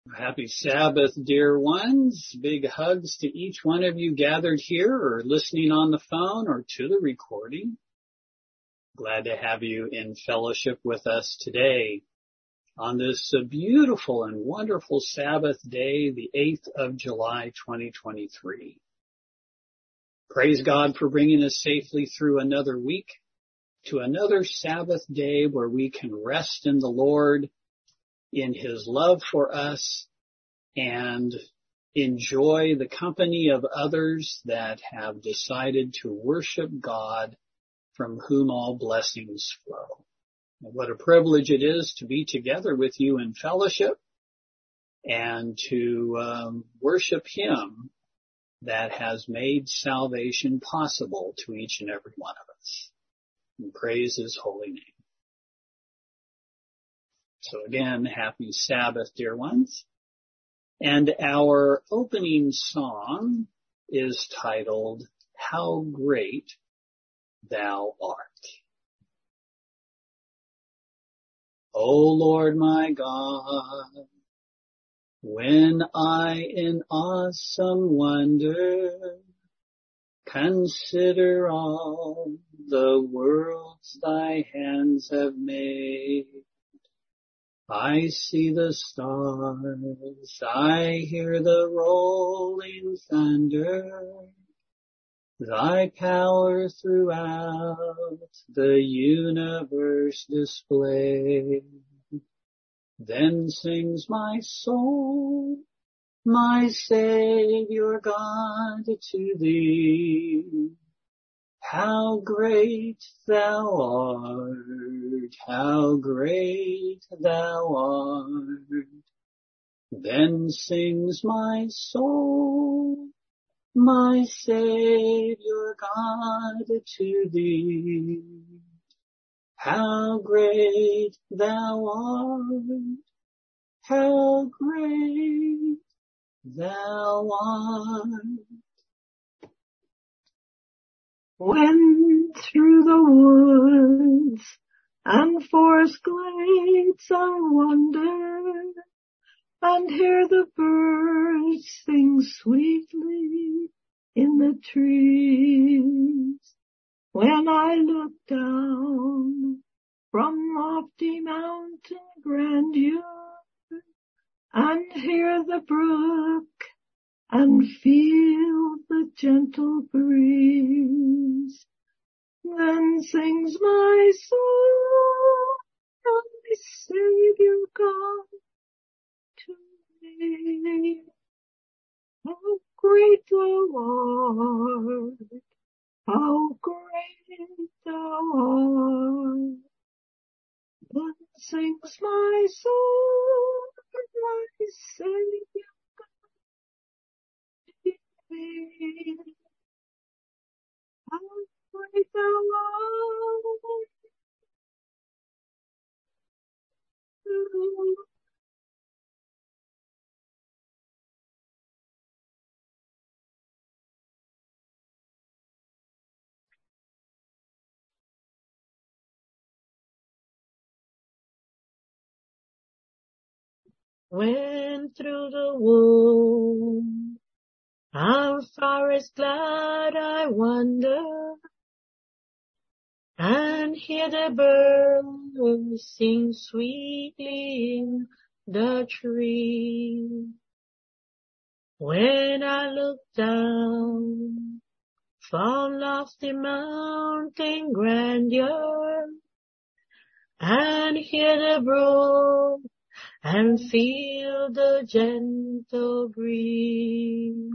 Happy Sabbath, dear ones. Big hugs to each one of you gathered here or listening on the phone or to the recording. Glad to have you in fellowship with us today on this beautiful and wonderful Sabbath day, the 8th of July, 2023. Praise God for bringing us safely through another week to another Sabbath day where we can rest in the Lord, in His love for us, and enjoy the company of others that have decided to worship God, from whom all blessings flow. And what a privilege it is to be together with you in fellowship and to worship Him that has made salvation possible to each and every one of us. And praise His holy name. So again, happy Sabbath, dear ones. And our opening song is titled, How Great Thou Art. O Lord my God, when I in awesome wonder consider all the worlds thy hands have made, I see the stars, I hear the rolling thunder, thy power throughout the universe display. Then sings my soul, my Savior God, to thee. How great thou art, how great thou art. Then sings my soul, my Savior God, to thee. How great thou art, how great thou art. When through the woods and forest glades I wander, and hear the birds sing sweetly in the trees, when I look down from lofty mountain grandeur, and hear the brook and feel the gentle breeze, then sings my soul, my Savior God, to me. How great thou art, how great thou art. Then sings my soul, my Savior how great thou art. When through the wood and forest glad I wander, and hear the birds sing sweetly in the tree. When I look down from lofty mountain grandeur, and hear the brook and feel the gentle breeze.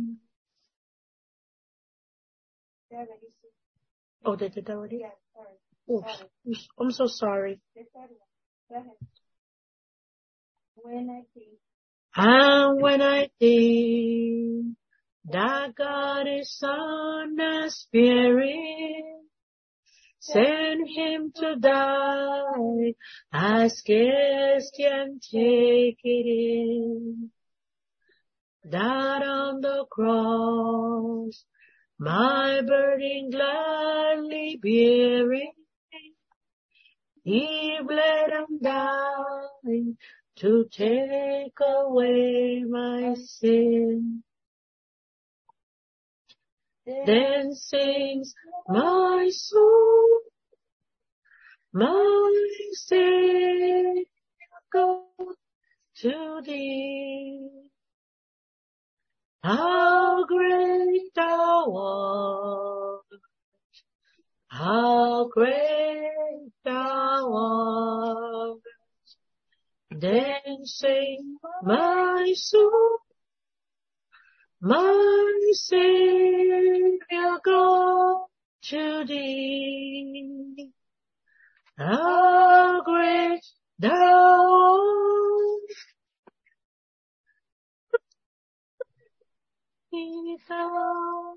Oh, did it already? Yeah, sorry. Oops, I'm so sorry. Go ahead. When I think that God is Son and Spirit, send Him to die, I scarce can take it in. That on the cross, my burden gladly bearing, He bled and died to take away my sin. Then sings my soul, my Savior, go to thee. How great thou art, how great thou art. Then sing my soul, my Savior, go to thee. How great thou art, thou.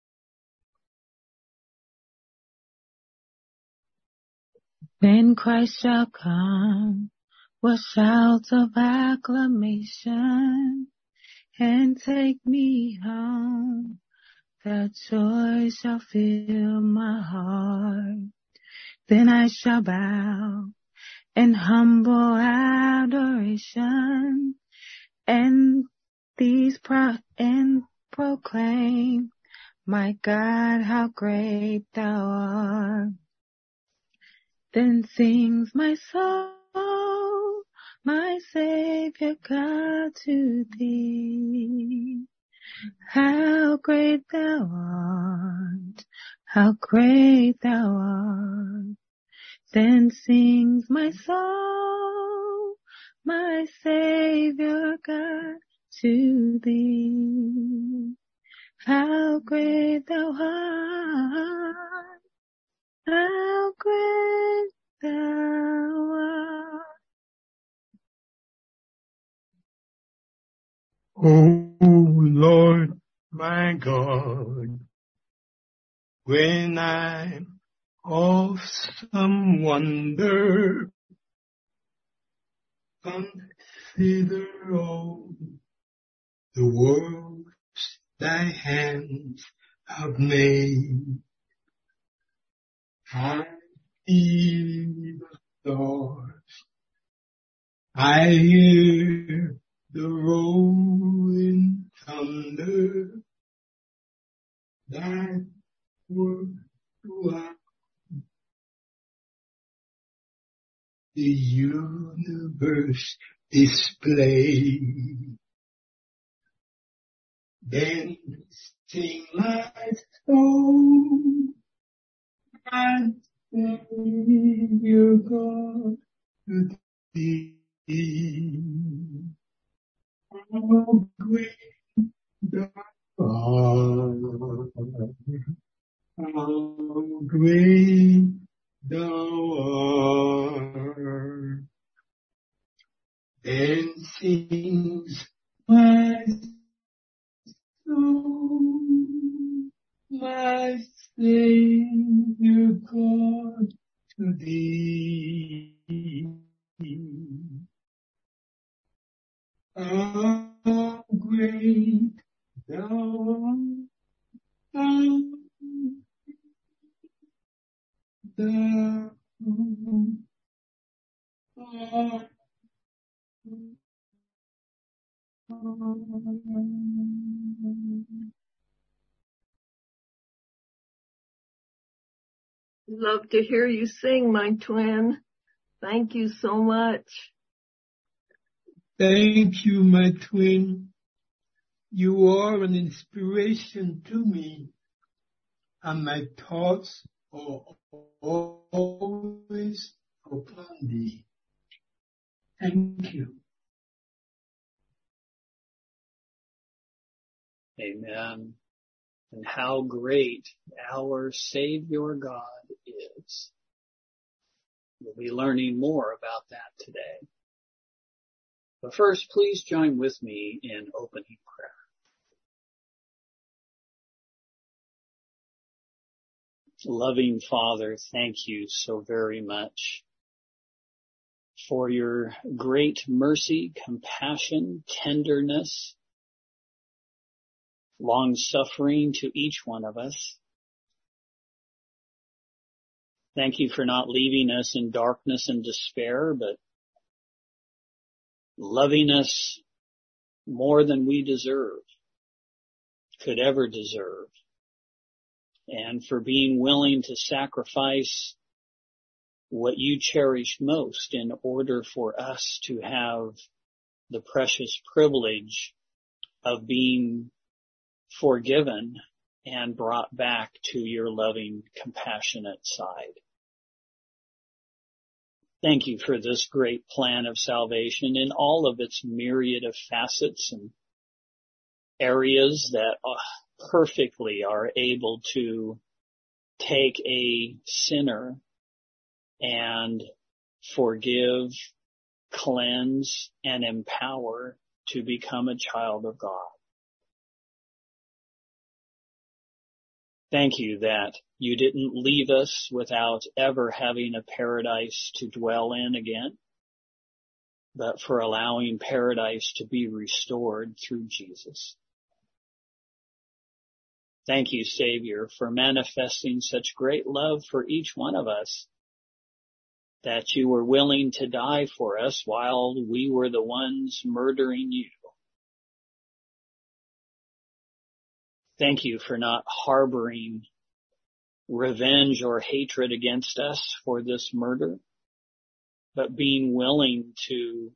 When Christ shall come with shouts of acclamation and take me home, that joy shall fill my heart. Then I shall bow in humble adoration and proclaim, my God, how great thou art. Then sings my soul, my Savior God, to thee. How great thou art, how great thou art. Then sings my soul, my Savior God, to thee. How great thou art, how great thou art. O Lord, my God, when I'm of some wonder, consider all the worlds thy hands have made. I see the stars, I hear the rolling thunder, that work throughout the universe display. Then sing my soul, my Savior God, to thee. How great thou art, how great thou art. Then sings my soul, my Savior God, to thee. How great thou art, thou art. Love to hear you sing, my twin. Thank you so much. Thank you, my twin. You are an inspiration to me, and my thoughts are always upon thee. Thank you. Amen. And how great our Savior God is. We'll be learning more about that today. But first, please join with me in opening prayer. Loving Father, thank you so very much for your great mercy, compassion, tenderness, long-suffering to each one of us. Thank you for not leaving us in darkness and despair, but loving us more than we could ever deserve, and for being willing to sacrifice what you cherish most in order for us to have the precious privilege of being forgiven and brought back to your loving, compassionate side. Thank you for this great plan of salvation in all of its myriad of facets and areas that perfectly are able to take a sinner and forgive, cleanse, and empower to become a child of God. Thank you that you didn't leave us without ever having a paradise to dwell in again, but for allowing paradise to be restored through Jesus. Thank you, Savior, for manifesting such great love for each one of us, that you were willing to die for us while we were the ones murdering you. Thank you for not harboring revenge or hatred against us for this murder, but being willing to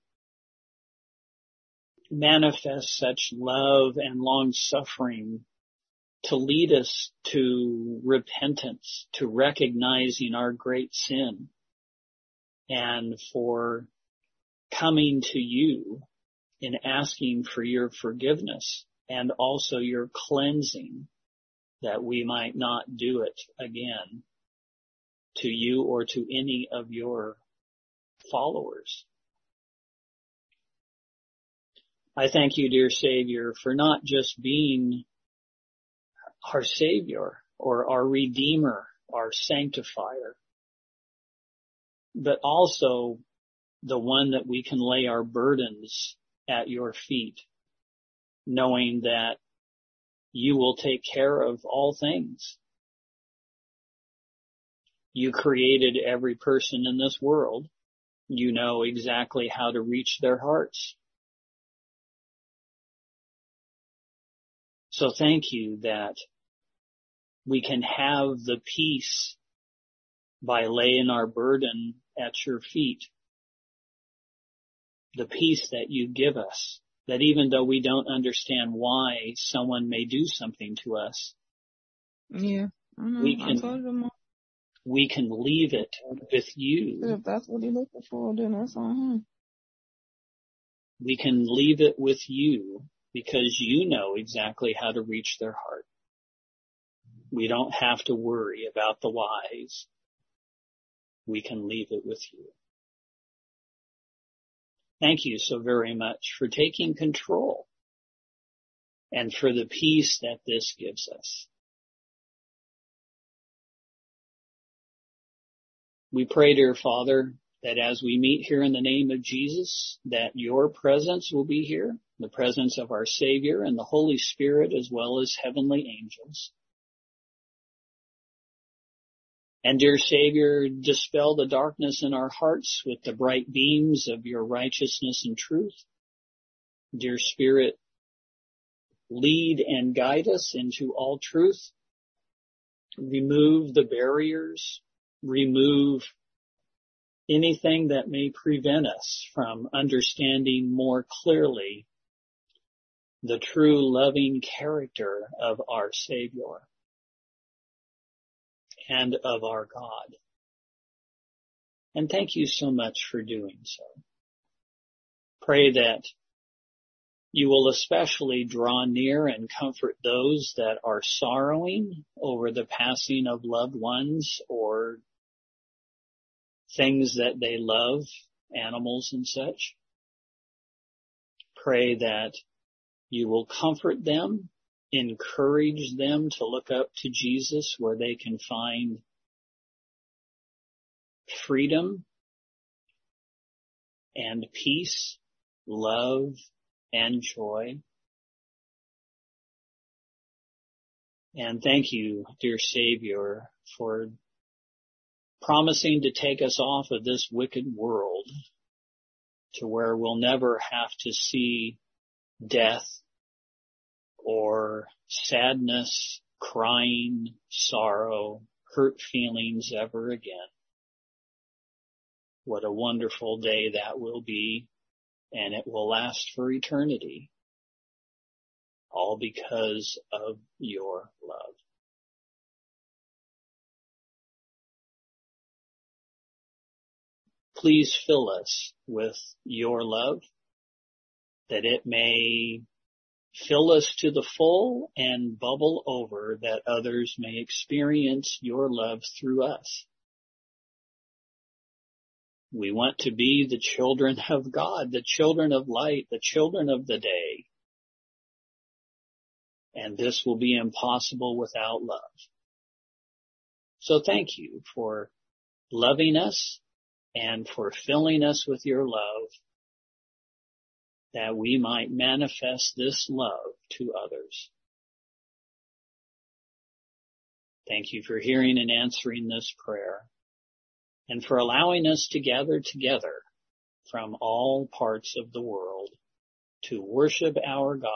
manifest such love and long suffering to lead us to repentance, to recognizing our great sin, and for coming to you in asking for your forgiveness and also your cleansing, that we might not do it again to you or to any of your followers. I thank you, dear Savior, for not just being our Savior or our Redeemer, our Sanctifier, but also the one that we can lay our burdens at your feet, knowing that you will take care of all things. You created every person in this world. You know exactly how to reach their hearts. So thank you that we can have the peace by laying our burden at your feet. The peace that you give us, that even though we don't understand why someone may do something to us, Yeah, I know. we can leave it with you. If that's what he's looking for, then that's on him. We can leave it with you because you know exactly how to reach their heart. We don't have to worry about the whys. We can leave it with you. Thank you so very much for taking control and for the peace that this gives us. We pray, dear Father, that as we meet here in the name of Jesus, that your presence will be here, the presence of our Savior and the Holy Spirit, as well as heavenly angels. And dear Savior, dispel the darkness in our hearts with the bright beams of your righteousness and truth. Dear Spirit, lead and guide us into all truth. Remove the barriers. Remove anything that may prevent us from understanding more clearly the true loving character of our Savior and of our God. And thank you so much for doing so. Pray that you will especially draw near and comfort those that are sorrowing over the passing of loved ones or things that they love, animals and such. Pray that you will comfort them, encourage them to look up to Jesus where they can find freedom and peace, love and joy. And thank you, dear Savior, for promising to take us off of this wicked world to where we'll never have to see death or sadness, crying, sorrow, hurt feelings ever again. What a wonderful day that will be, and it will last for eternity, all because of your love. Please fill us with your love, that it may fill us to the full and bubble over, that others may experience your love through us. We want to be the children of God, the children of light, the children of the day. And this will be impossible without love. So thank you for loving us and for filling us with your love, that we might manifest this love to others. Thank you for hearing and answering this prayer, and for allowing us to gather together from all parts of the world to worship our God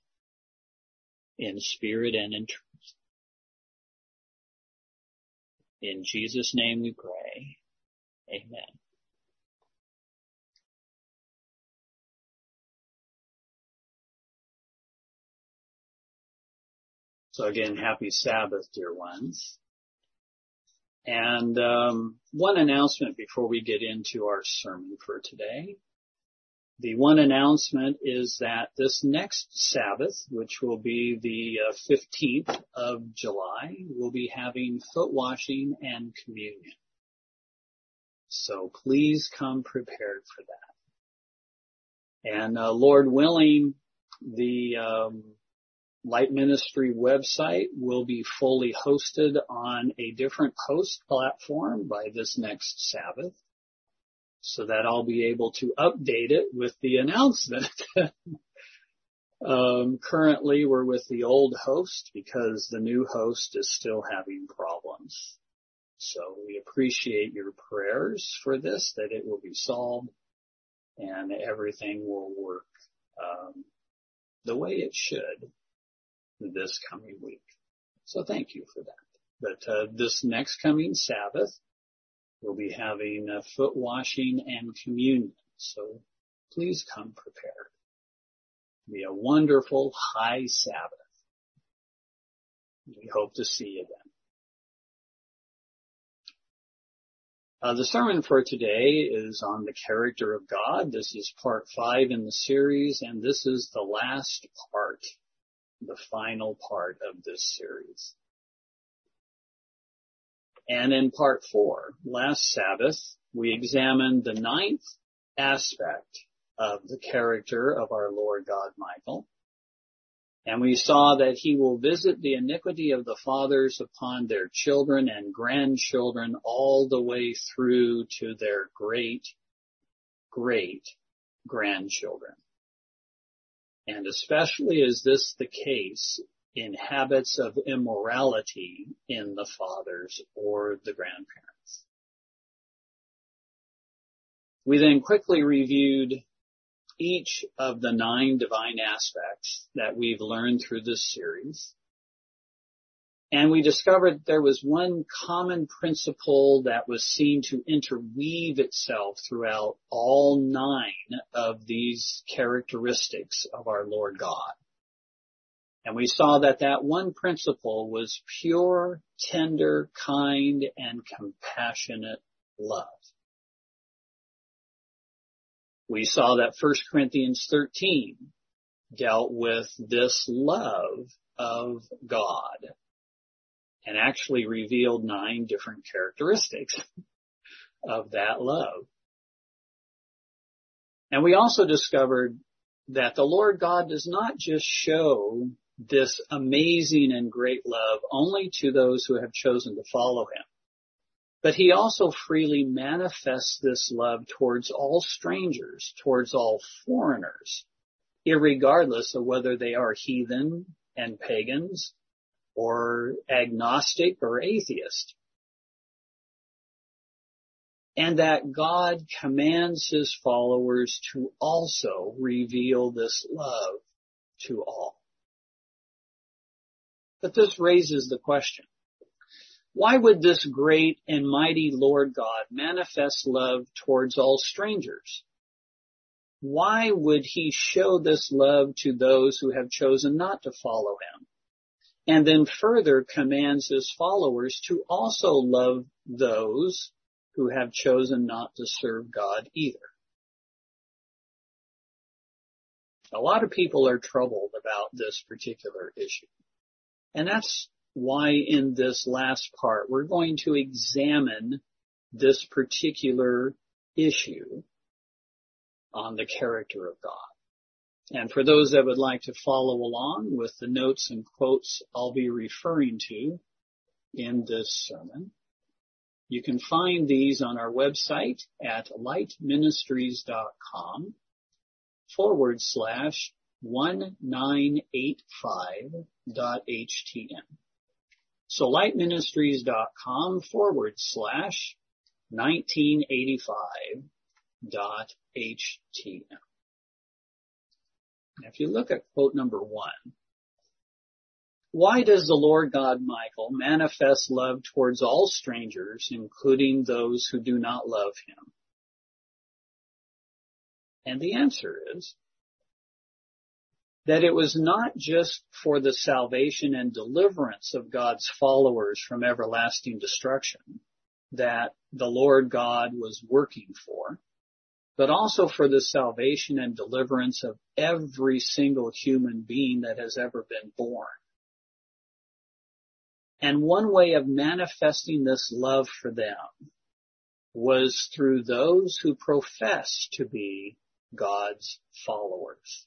in spirit and in truth. In Jesus' name we pray. Amen. So again, happy Sabbath, dear ones. And one announcement before we get into our sermon for today. The one announcement is that this next Sabbath, which will be the 15th of July, we'll be having foot washing and communion. So please come prepared for that. And Lord willing, the Light Ministry website will be fully hosted on a different host platform by this next Sabbath, so that I'll be able to update it with the announcement. Currently we're with the old host because the new host is still having problems. So we appreciate your prayers for this, that it will be solved and everything will work the way it should this coming week. So thank you for that. But this next coming Sabbath, we'll be having foot washing and communion. So please come prepared. It'll be a wonderful high Sabbath. We hope to see you then. The sermon for today is on the character of God. This is part 5 in the series, and this is the last part, the final part of this series. And in part 4, last Sabbath, we examined the 9th aspect of the character of our Lord God Michael. And we saw that he will visit the iniquity of the fathers upon their children and grandchildren all the way through to their great, great grandchildren. And especially is this the case in habits of immorality in the fathers or the grandparents. We then quickly reviewed each of the 9 divine aspects that we've learned through this series. And we discovered there was one common principle that was seen to interweave itself throughout all 9 of these characteristics of our Lord God. And we saw that that one principle was pure, tender, kind, and compassionate love. We saw that 1 Corinthians 13 dealt with this love of God and actually revealed 9 different characteristics of that love. And we also discovered that the Lord God does not just show this amazing and great love only to those who have chosen to follow him, but he also freely manifests this love towards all strangers, towards all foreigners, irregardless of whether they are heathen and pagans or agnostic or atheist. and that God commands his followers to also reveal this love to all. But this raises the question, why would this great and mighty Lord God manifest love towards all strangers? Why would he show this love to those who have chosen not to follow him? And then further commands his followers to also love those who have chosen not to serve God either. A lot of people are troubled about this particular issue. And that's why in this last part we're going to examine this particular issue on the character of God. And for those that would like to follow along with the notes and quotes I'll be referring to in this sermon, you can find these on our website at lightministries.com/1985.htm. So lightministries.com/1985.htm. If you look at quote number 1, why does the Lord God Michael manifest love towards all strangers, including those who do not love him? And the answer is that it was not just for the salvation and deliverance of God's followers from everlasting destruction that the Lord God was working for, but also for the salvation and deliverance of every single human being that has ever been born. And one way of manifesting this love for them was through those who profess to be God's followers.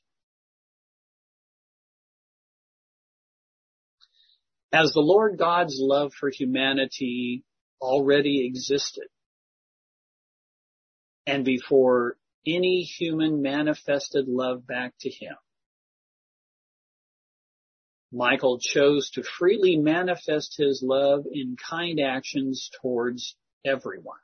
As the Lord God's love for humanity already existed, and before any human manifested love back to him, Michael chose to freely manifest his love in kind actions towards everyone.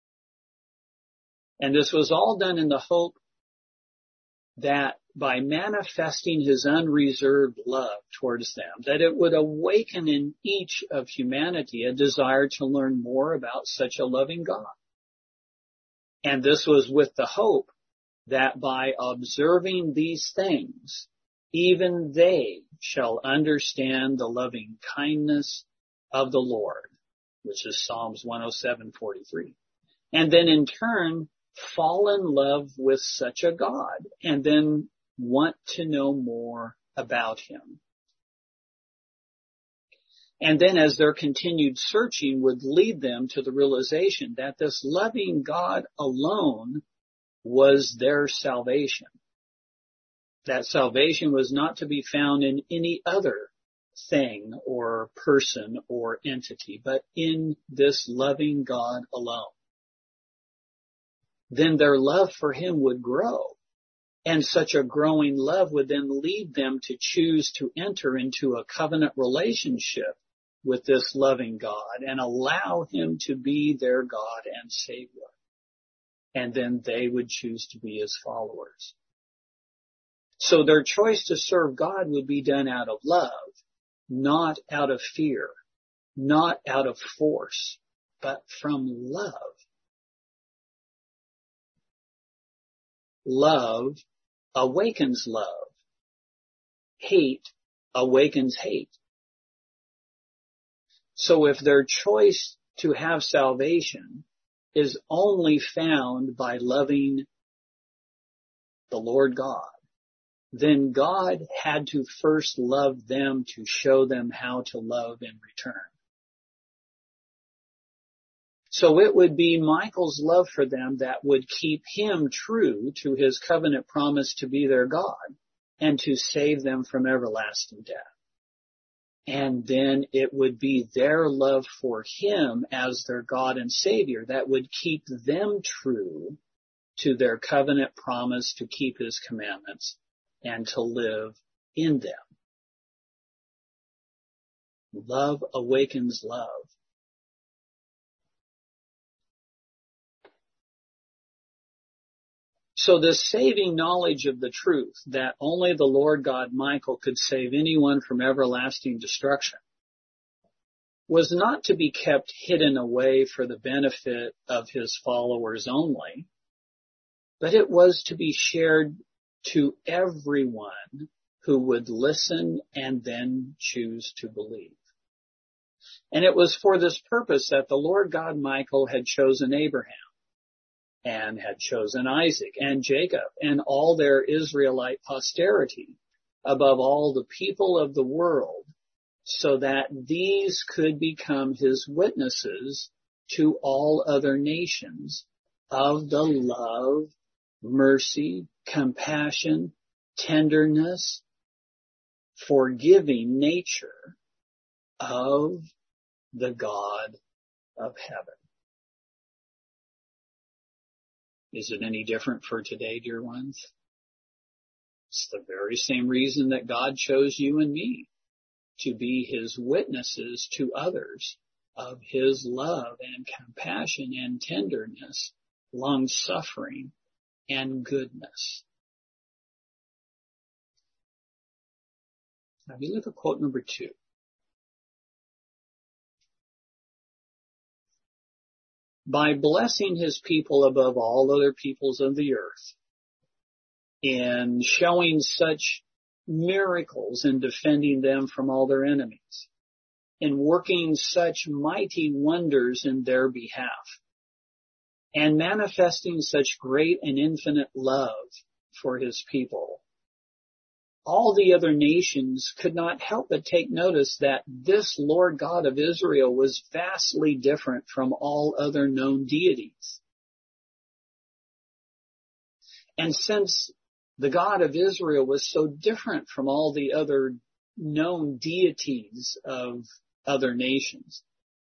And this was all done in the hope that by manifesting his unreserved love towards them, that it would awaken in each of humanity a desire to learn more about such a loving God. And this was with the hope that by observing these things, even they shall understand the loving kindness of the Lord, which is Psalms 107:43. And then in turn, fall in love with such a God, and then want to know more about him. And then as their continued searching would lead them to the realization that this loving God alone was their salvation. That salvation was not to be found in any other thing or person or entity, but in this loving God alone. Then their love for him would grow. And such a growing love would then lead them to choose to enter into a covenant relationship with this loving God and allow him to be their God and Savior. And then they would choose to be his followers. So their choice to serve God would be done out of love, not out of fear, not out of force, but from love. Love awakens love. Hate awakens hate. So if their choice to have salvation is only found by loving the Lord God, then God had to first love them to show them how to love in return. So it would be Michael's love for them that would keep him true to his covenant promise to be their God and to save them from everlasting death. And then it would be their love for him as their God and Savior that would keep them true to their covenant promise to keep his commandments and to live in them. Love awakens love. So this saving knowledge of the truth that only the Lord God Michael could save anyone from everlasting destruction was not to be kept hidden away for the benefit of his followers only, but it was to be shared to everyone who would listen and then choose to believe. And it was for this purpose that the Lord God Michael had chosen Abraham and had chosen Isaac and Jacob and all their Israelite posterity above all the people of the world, so that these could become his witnesses to all other nations of the love, mercy, compassion, tenderness, forgiving nature of the God of heaven. Is it any different for today, dear ones? It's the very same reason that God chose you and me, to be his witnesses to others of his love and compassion and tenderness, long-suffering and goodness. Now we look at quote number 2. By blessing his people above all other peoples of the earth, in showing such miracles and defending them from all their enemies, in working such mighty wonders in their behalf, and manifesting such great and infinite love for his people, all the other nations could not help but take notice that this Lord God of Israel was vastly different from all other known deities. And since the God of Israel was so different from all the other known deities of other nations,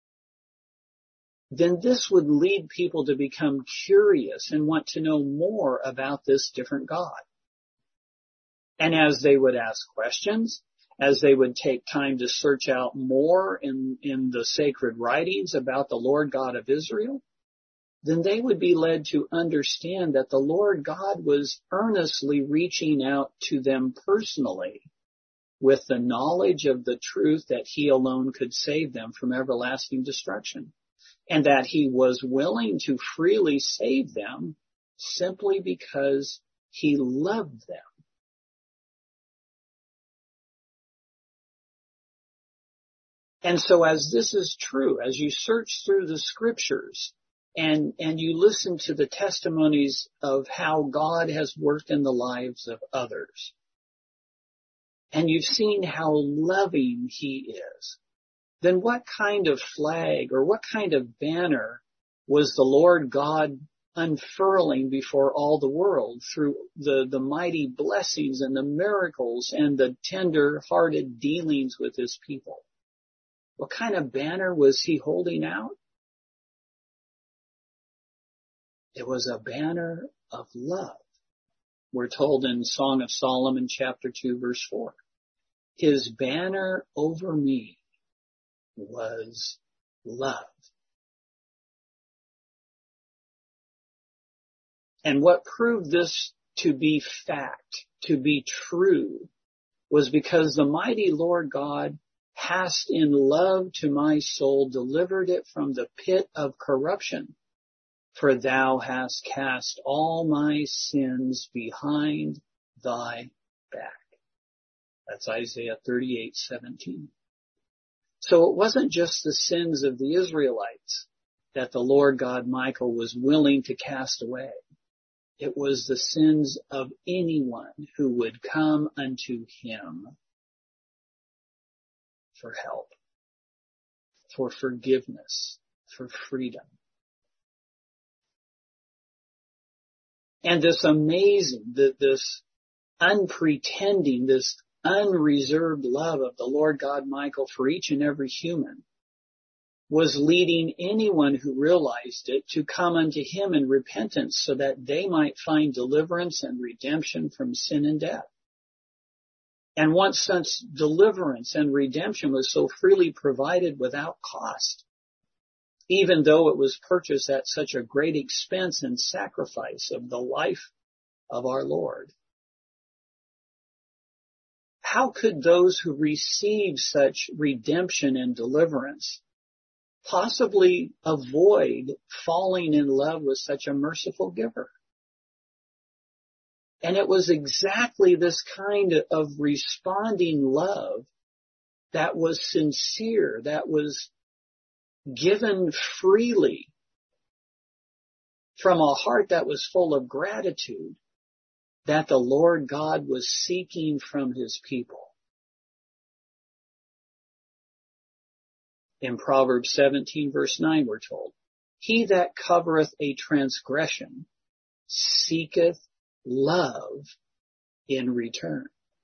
then this would lead people to become curious and want to know more about this different God. And as they would ask questions, as they would take time to search out more in the sacred writings about the Lord God of Israel, then they would be led to understand that the Lord God was earnestly reaching out to them personally with the knowledge of the truth that he alone could save them from everlasting destruction, and that he was willing to freely save them simply because he loved them. And so as this is true, as you search through the scriptures and you listen to the testimonies of how God has worked in the lives of others, and you've seen how loving he is, then what kind of flag or what kind of banner was the Lord God unfurling before all the world through the mighty blessings and the miracles and the tender-hearted dealings with his people? What kind of banner was he holding out? It was a banner of love. We're told in Song of Solomon chapter 2 verse 4. His banner over me was love. And what proved this to be fact, to be true, was because the mighty Lord God hast in love to my soul delivered it from the pit of corruption. For thou hast cast all my sins behind thy back. That's Isaiah 38:17. So it wasn't just the sins of the Israelites that the Lord God Michael was willing to cast away. It was the sins of anyone who would come unto him for help, for forgiveness, for freedom. And this amazing, this unpretending, this unreserved love of the Lord God Michael for each and every human was leading anyone who realized it to come unto him in repentance so that they might find deliverance and redemption from sin and death. And once such deliverance and redemption was so freely provided without cost, even though it was purchased at such a great expense and sacrifice of the life of our Lord. How could those who receive such redemption and deliverance possibly avoid falling in love with such a merciful giver? And it was exactly this kind of responding love that was sincere, that was given freely from a heart that was full of gratitude, that the Lord God was seeking from his people. In Proverbs 17 verse 9 we're told, he that covereth a transgression seeketh love in return.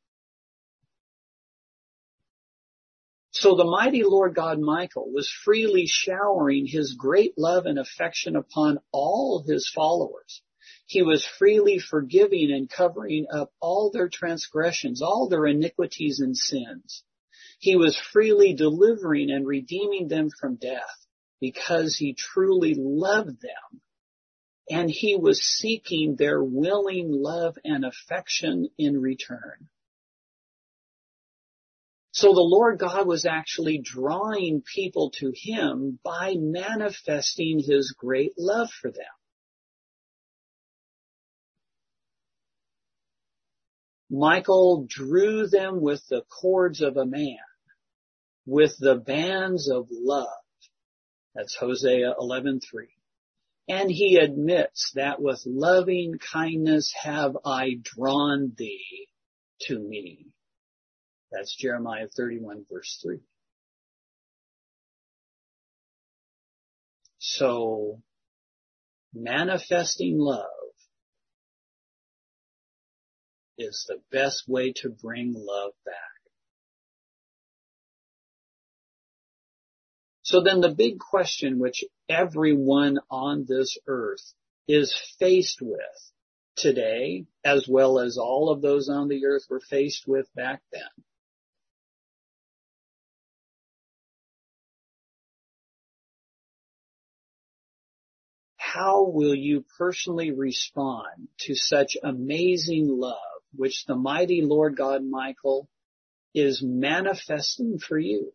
So the mighty Lord God Michael was freely showering his great love and affection upon all his followers. He was freely forgiving and covering up all their transgressions, all their iniquities and sins. He was freely delivering and redeeming them from death because he truly loved them. And he was seeking their willing love and affection in return. So the Lord God was actually drawing people to him by manifesting his great love for them. Michael drew them with the cords of a man, with the bands of love. That's Hosea 11:3. And he admits that with loving kindness have I drawn thee to me. That's Jeremiah 31 verse 3. So, manifesting love is the best way to bring love back. So then the big question which everyone on this earth is faced with today, as well as all of those on the earth were faced with back then, how will you personally respond to such amazing love which the mighty Lord God Michael is manifesting for you?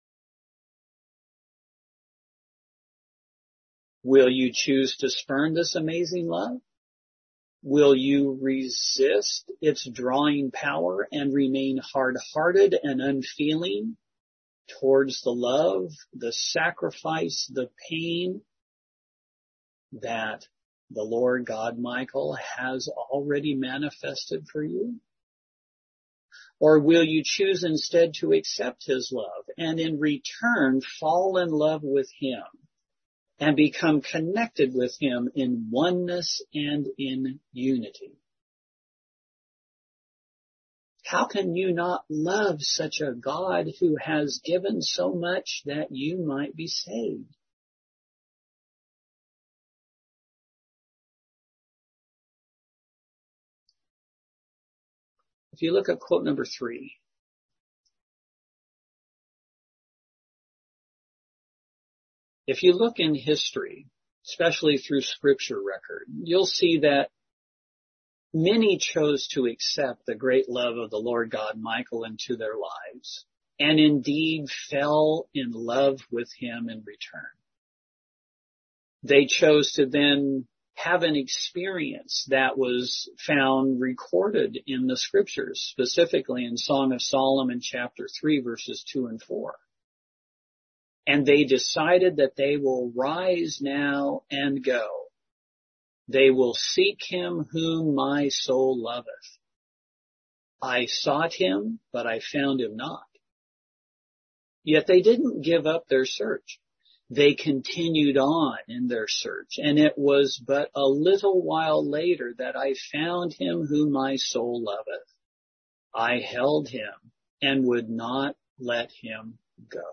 Will you choose to spurn this amazing love? Will you resist its drawing power and remain hard-hearted and unfeeling towards the love, the sacrifice, the pain that the Lord God Michael has already manifested for you? Or will you choose instead to accept his love and in return fall in love with him and become connected with him in oneness and in unity? How can you not love such a God who has given so much that you might be saved? If you look at quote number 3, if you look in history, especially through scripture record, you'll see that many chose to accept the great love of the Lord God Michael into their lives, and indeed fell in love with him in return. They chose to then have an experience that was found recorded in the scriptures, specifically in Song of Solomon chapter 3 verses 2 and 4. And they decided that they will rise now and go. They will seek him whom my soul loveth. I sought him, but I found him not. Yet they didn't give up their search. They continued on in their search, and it was but a little while later that I found him whom my soul loveth. I held him and would not let him go.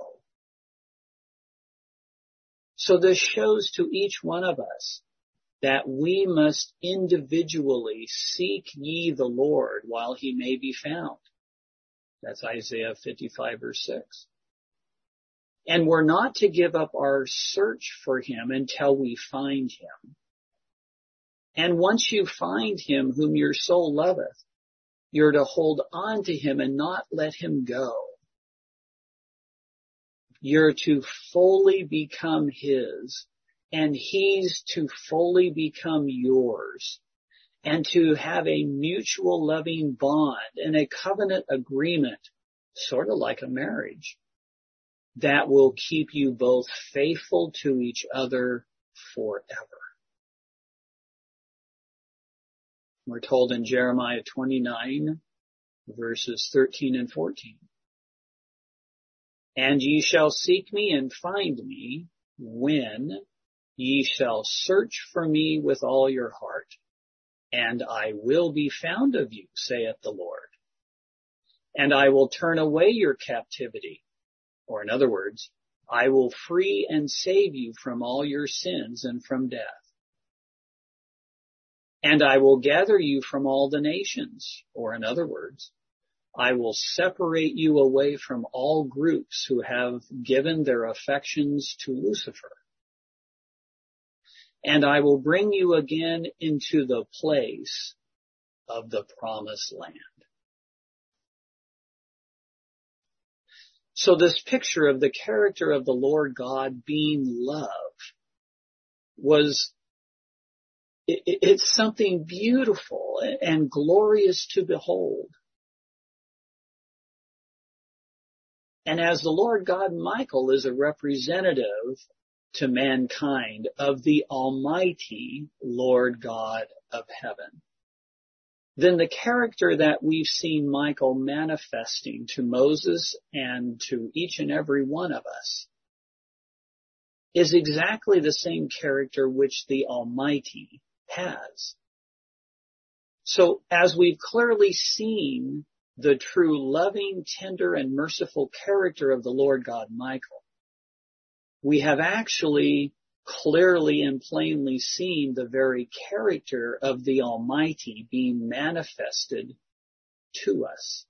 So this shows to each one of us that we must individually seek ye the Lord while he may be found. That's Isaiah 55 verse 6. And we're not to give up our search for him until we find him. And once you find him whom your soul loveth, you're to hold on to him and not let him go. You're to fully become his, and he's to fully become yours, and to have a mutual loving bond and a covenant agreement, sort of like a marriage, that will keep you both faithful to each other forever. We're told in Jeremiah 29, verses 13 and 14. And ye shall seek me and find me when ye shall search for me with all your heart. And I will be found of you, saith the Lord. And I will turn away your captivity. Or in other words, I will free and save you from all your sins and from death. And I will gather you from all the nations. Or in other words, I will separate you away from all groups who have given their affections to Lucifer. And I will bring you again into the place of the promised land. So this picture of the character of the Lord God being love it's something beautiful and glorious to behold. And as the Lord God Michael is a representative to mankind of the Almighty Lord God of heaven, then the character that we've seen Michael manifesting to Moses and to each and every one of us is exactly the same character which the Almighty has. So as we've clearly seen the true loving, tender, and merciful character of the Lord God Michael, we have actually clearly and plainly seen the very character of the Almighty being manifested to us.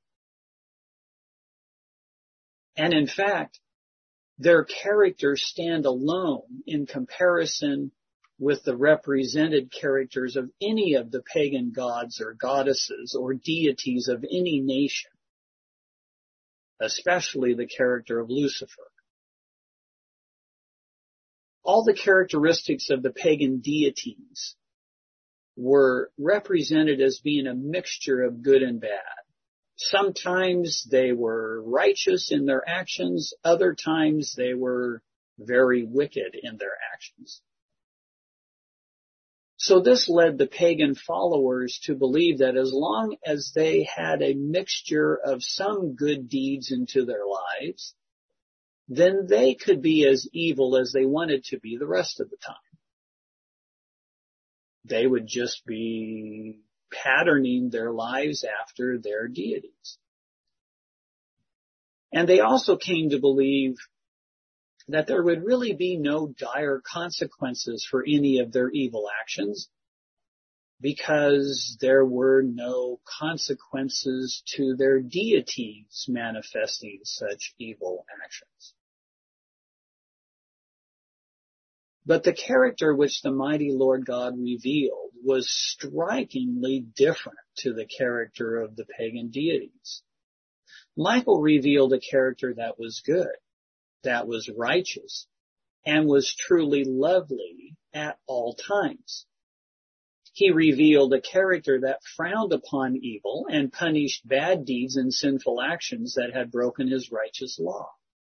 And in fact, their characters stand alone in comparison with the represented characters of any of the pagan gods or goddesses or deities of any nation, especially the character of Lucifer. All the characteristics of the pagan deities were represented as being a mixture of good and bad. Sometimes they were righteous in their actions, other times they were very wicked in their actions. So this led the pagan followers to believe that as long as they had a mixture of some good deeds into their lives, then they could be as evil as they wanted to be the rest of the time. They would just be patterning their lives after their deities. And they also came to believe that there would really be no dire consequences for any of their evil actions because there were no consequences to their deities manifesting such evil actions. But the character which the mighty Lord God revealed was strikingly different to the character of the pagan deities. Michael revealed a character that was good, that was righteous, and was truly lovely at all times. He revealed a character that frowned upon evil and punished bad deeds and sinful actions that had broken his righteous law.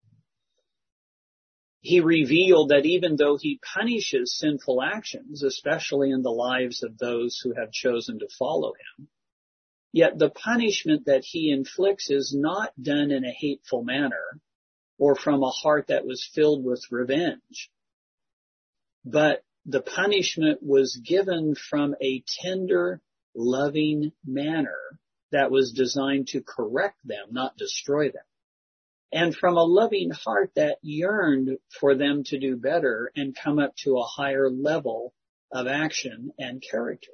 He revealed that even though he punishes sinful actions, especially in the lives of those who have chosen to follow him, yet the punishment that he inflicts is not done in a hateful manner or from a heart that was filled with revenge, but the punishment was given from a tender, loving manner that was designed to correct them, not destroy them, and from a loving heart that yearned for them to do better and come up to a higher level of action and character.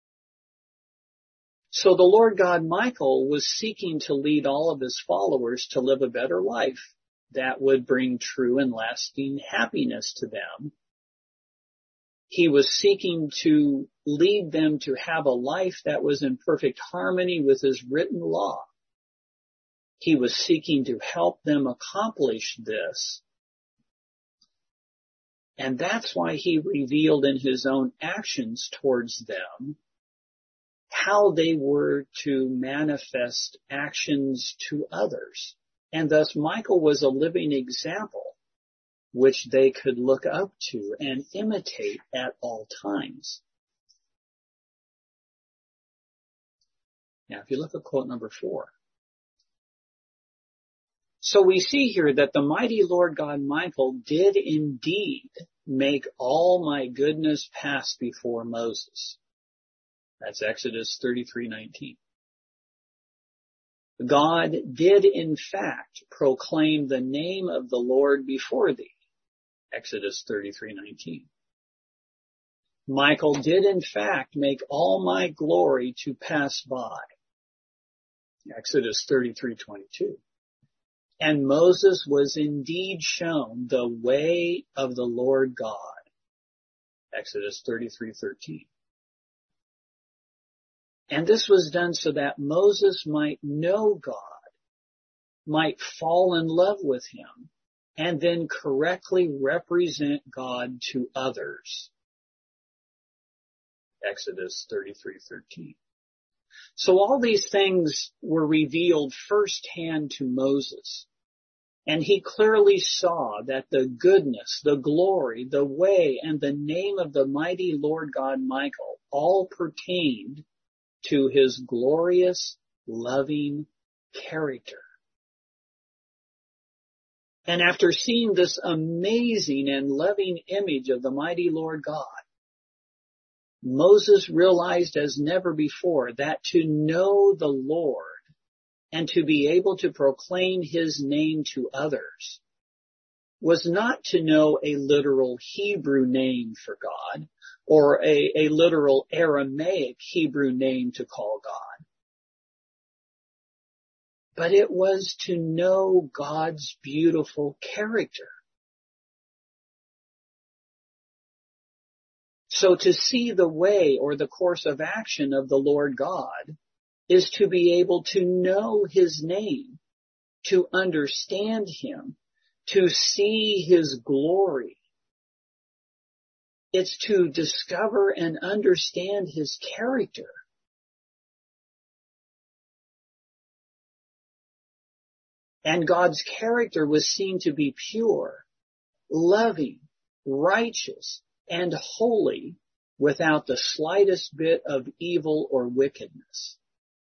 So the Lord God Michael was seeking to lead all of his followers to live a better life that would bring true and lasting happiness to them He was seeking to lead them to have a life that was in perfect harmony with his written law. He was seeking to help them accomplish this. And that's why he revealed in his own actions towards them how they were to manifest actions to others. And thus Michael was a living example which they could look up to and imitate at all times. Now, if you look at quote number 4. So we see here that the mighty Lord God Michael did indeed make all my goodness pass before Moses. That's Exodus 33:19. God did in fact proclaim the name of the Lord before thee. Exodus 33:19. Michael did in fact make all my glory to pass by. Exodus 33:22. And Moses was indeed shown the way of the Lord God. Exodus 33:13. And this was done so that Moses might know God, might fall in love with him, and then correctly represent God to others. Exodus 33:13. So all these things were revealed firsthand to Moses. And he clearly saw that the goodness, the glory, the way, and the name of the mighty Lord God Michael all pertained to his glorious, loving character. And after seeing this amazing and loving image of the mighty Lord God, Moses realized as never before that to know the Lord and to be able to proclaim his name to others was not to know a literal Hebrew name for God or a literal Aramaic Hebrew name to call God, but it was to know God's beautiful character. So to see the way or the course of action of the Lord God is to be able to know his name, to understand him, to see his glory. It's to discover and understand his character. And God's character was seen to be pure, loving, righteous, and holy without the slightest bit of evil or wickedness.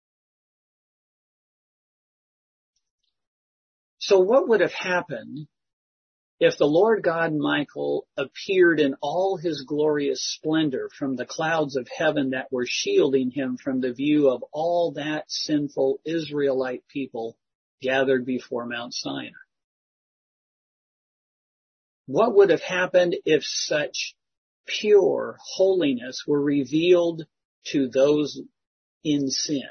So what would have happened if the Lord God Michael appeared in all his glorious splendor from the clouds of heaven that were shielding him from the view of all that sinful Israelite people gathered before Mount Sinai? What would have happened if such pure holiness were revealed to those in sin?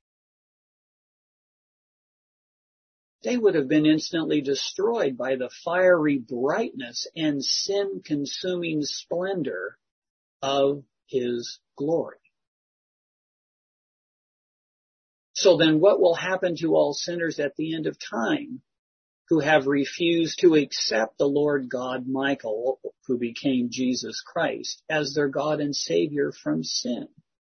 They would have been instantly destroyed by the fiery brightness and sin-consuming splendor of his glory. So then what will happen to all sinners at the end of time who have refused to accept the Lord God Michael, who became Jesus Christ, as their God and Savior from sin?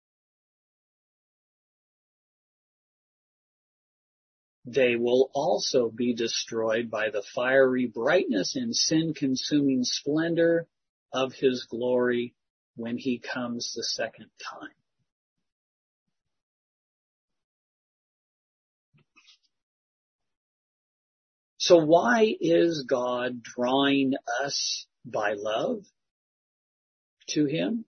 They will also be destroyed by the fiery brightness and sin-consuming splendor of his glory when he comes the second time. So why is God drawing us by love to him?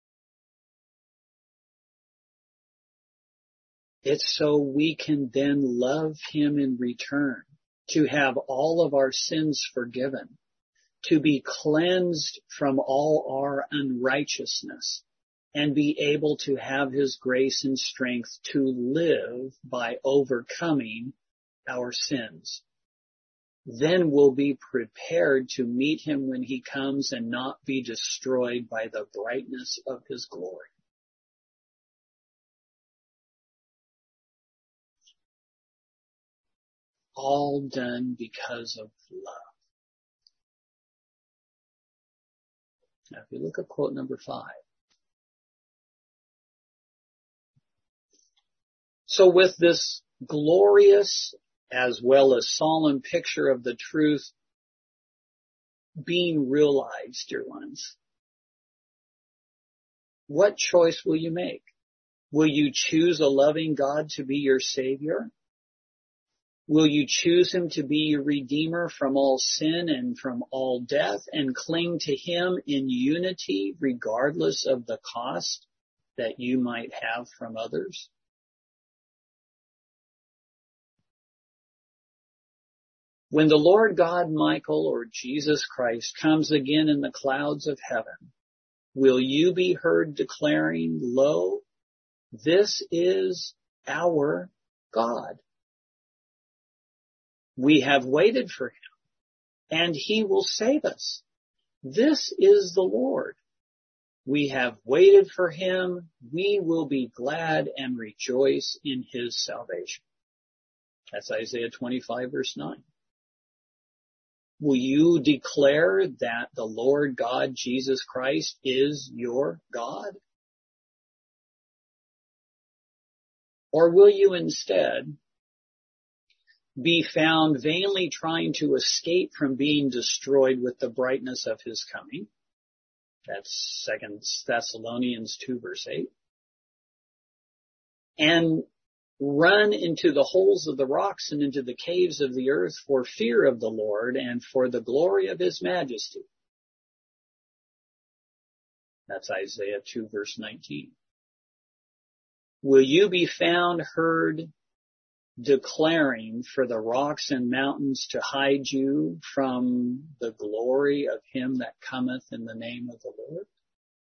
It's so we can then love him in return, to have all of our sins forgiven, to be cleansed from all our unrighteousness, and be able to have his grace and strength to live by overcoming our sins. then we'll be prepared to meet him when he comes and not be destroyed by the brightness of his glory. All done because of love. Now, if you look at quote number 5. So with this glorious as well as solemn picture of the truth being realized, dear ones, what choice will you make? Will you choose a loving God to be your Savior? Will you choose him to be your Redeemer from all sin and from all death and cling to him in unity regardless of the cost that you might have from others? When the Lord God Michael or Jesus Christ comes again in the clouds of heaven, will you be heard declaring, "Lo, this is our God. We have waited for him, and he will save us. This is the Lord. We have waited for him. We will be glad and rejoice in his salvation." That's Isaiah 25, verse 9. Will you declare that the Lord God, Jesus Christ, is your God? Or will you instead be found vainly trying to escape from being destroyed with the brightness of his coming? That's 2 Thessalonians 2, verse 8. And run into the holes of the rocks and into the caves of the earth for fear of the Lord and for the glory of his majesty. That's Isaiah 2, verse 19. Will you be found heard declaring for the rocks and mountains to hide you from the glory of him that cometh in the name of the Lord?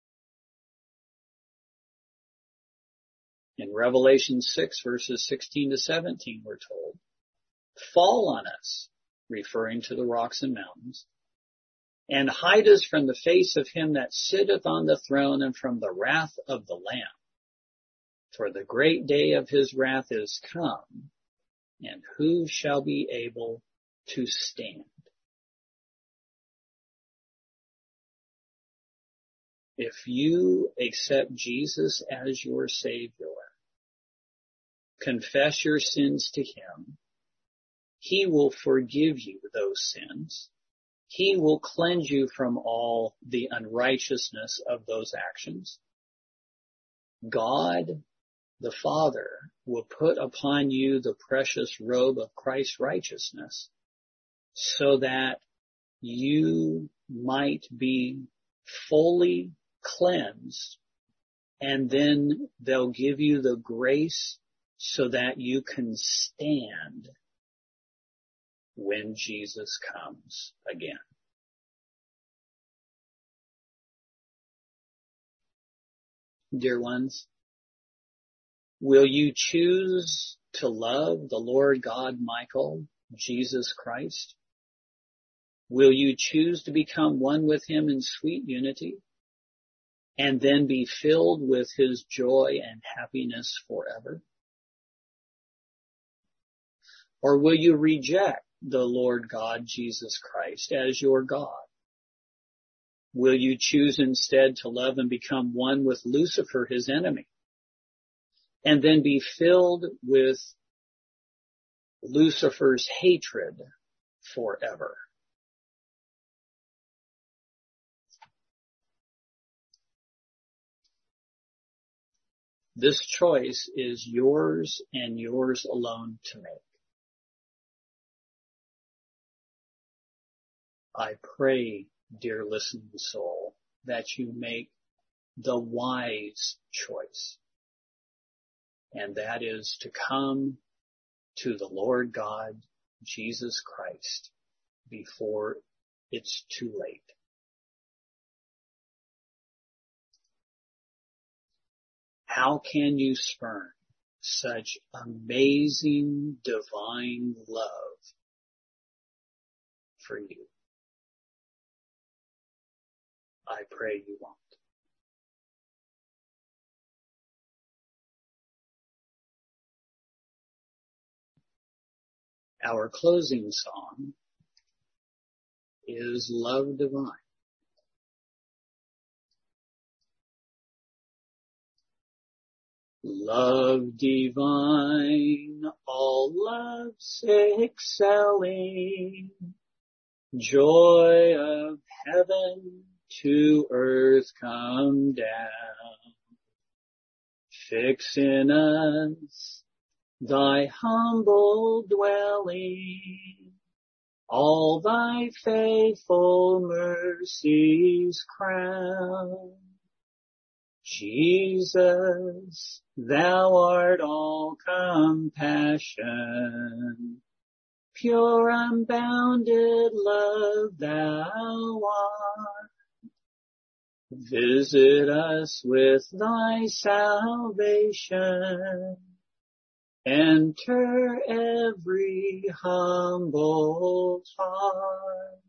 In Revelation 6, verses 16 to 17, we're told, "Fall on us," referring to the rocks and mountains, "and hide us from the face of him that sitteth on the throne and from the wrath of the Lamb. For the great day of his wrath is come, and who shall be able to stand?" If you accept Jesus as your Savior, confess your sins to him, he will forgive you those sins. He will cleanse you from all the unrighteousness of those actions. God, the Father, will put upon you the precious robe of Christ's righteousness so that you might be fully cleansed, and then they'll give you the grace so that you can stand when Jesus comes again. Dear ones, will you choose to love the Lord God Michael, Jesus Christ? Will you choose to become one with him in sweet unity and then be filled with his joy and happiness forever? Or will you reject the Lord God Jesus Christ as your God? Will you choose instead to love and become one with Lucifer, his enemy, and then be filled with Lucifer's hatred forever? This choice is yours and yours alone to make. I pray, dear listening soul, that you make the wise choice, and that is to come to the Lord God, Jesus Christ, before it's too late. How can you spurn such amazing divine love for you. I pray you won't. Our closing song is Love Divine. Love divine, all loves excelling, joy of heaven to earth come down. Fix in us thy humble dwelling, all thy faithful mercies crown. Jesus, thou art all compassion, pure unbounded love thou art. Visit us with thy salvation, enter every humble heart.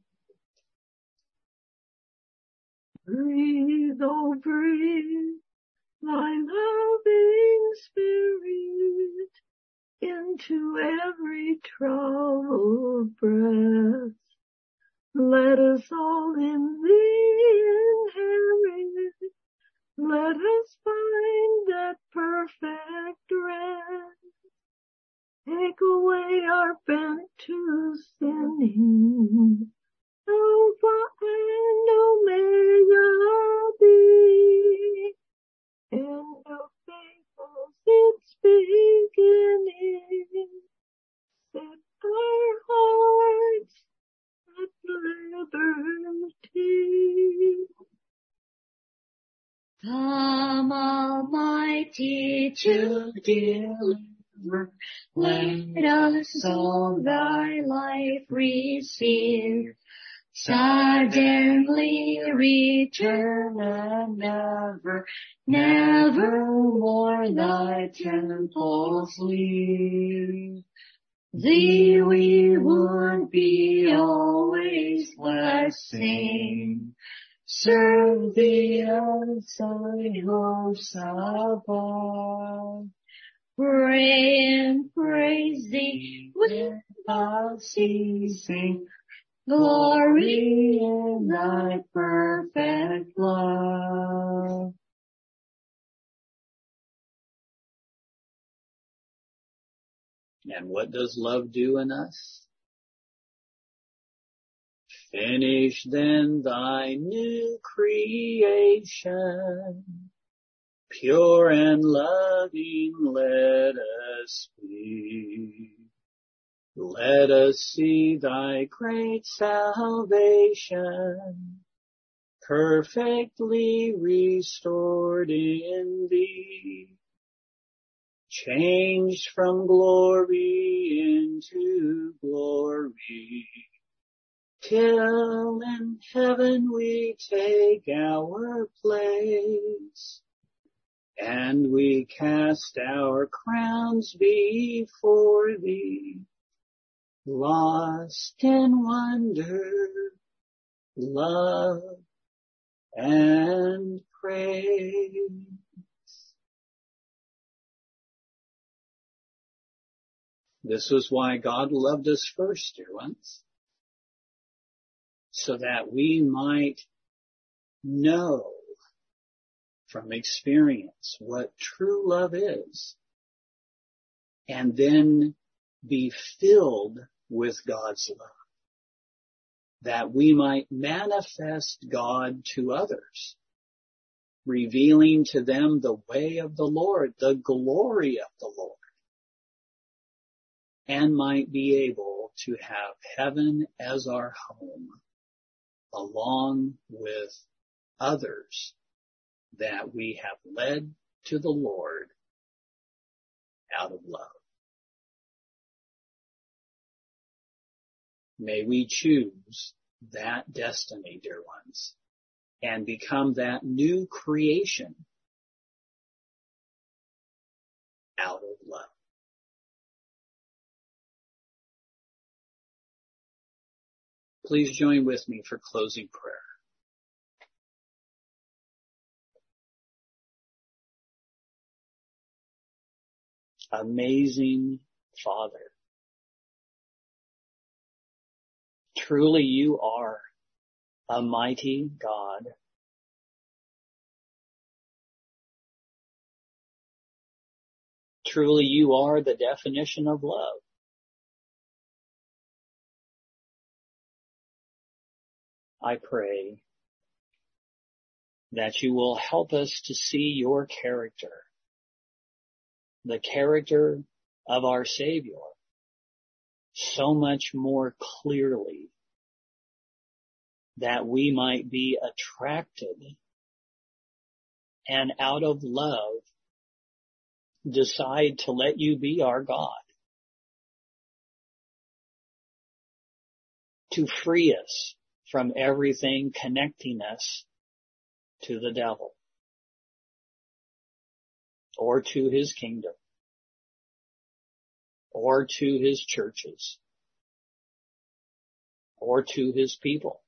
Breathe, oh breathe, thy loving spirit into every troubled breast. Let us all in thee inherit. Let us find that perfect rest. Take away our bent to sinning. Alpha and Omega be, and of faithful its beginning. Set our hearts at liberty. Come, Almighty, to deliver. Let us all thy life receive. Suddenly return and never more thy temples leave. Thee we would be always blessing. Serve thee as thy hopes above. Pray and praise thee without ceasing. Glory in thy perfect love. And what does love do in us? Finish then thy new creation. Pure and loving let us be. Let us see thy great salvation, perfectly restored in thee, changed from glory into glory, till in heaven we take our place, and we cast our crowns before thee, lost in wonder, love, and praise. This was why God loved us first, dear ones, so that we might know from experience what true love is, and then be filled with God's love, that we might manifest God to others, revealing to them the way of the Lord, the glory of the Lord, and might be able to have heaven as our home, along with others that we have led to the Lord out of love. May we choose that destiny, dear ones, and become that new creation out of love. Please join with me for closing prayer. Amazing Father, truly you are a mighty God. Truly you are the definition of love. I pray that you will help us to see your character, the character of our Savior, so much more clearly, that we might be attracted and out of love decide to let you be our God, to free us from everything connecting us to the devil or to his kingdom or to his churches or to his people.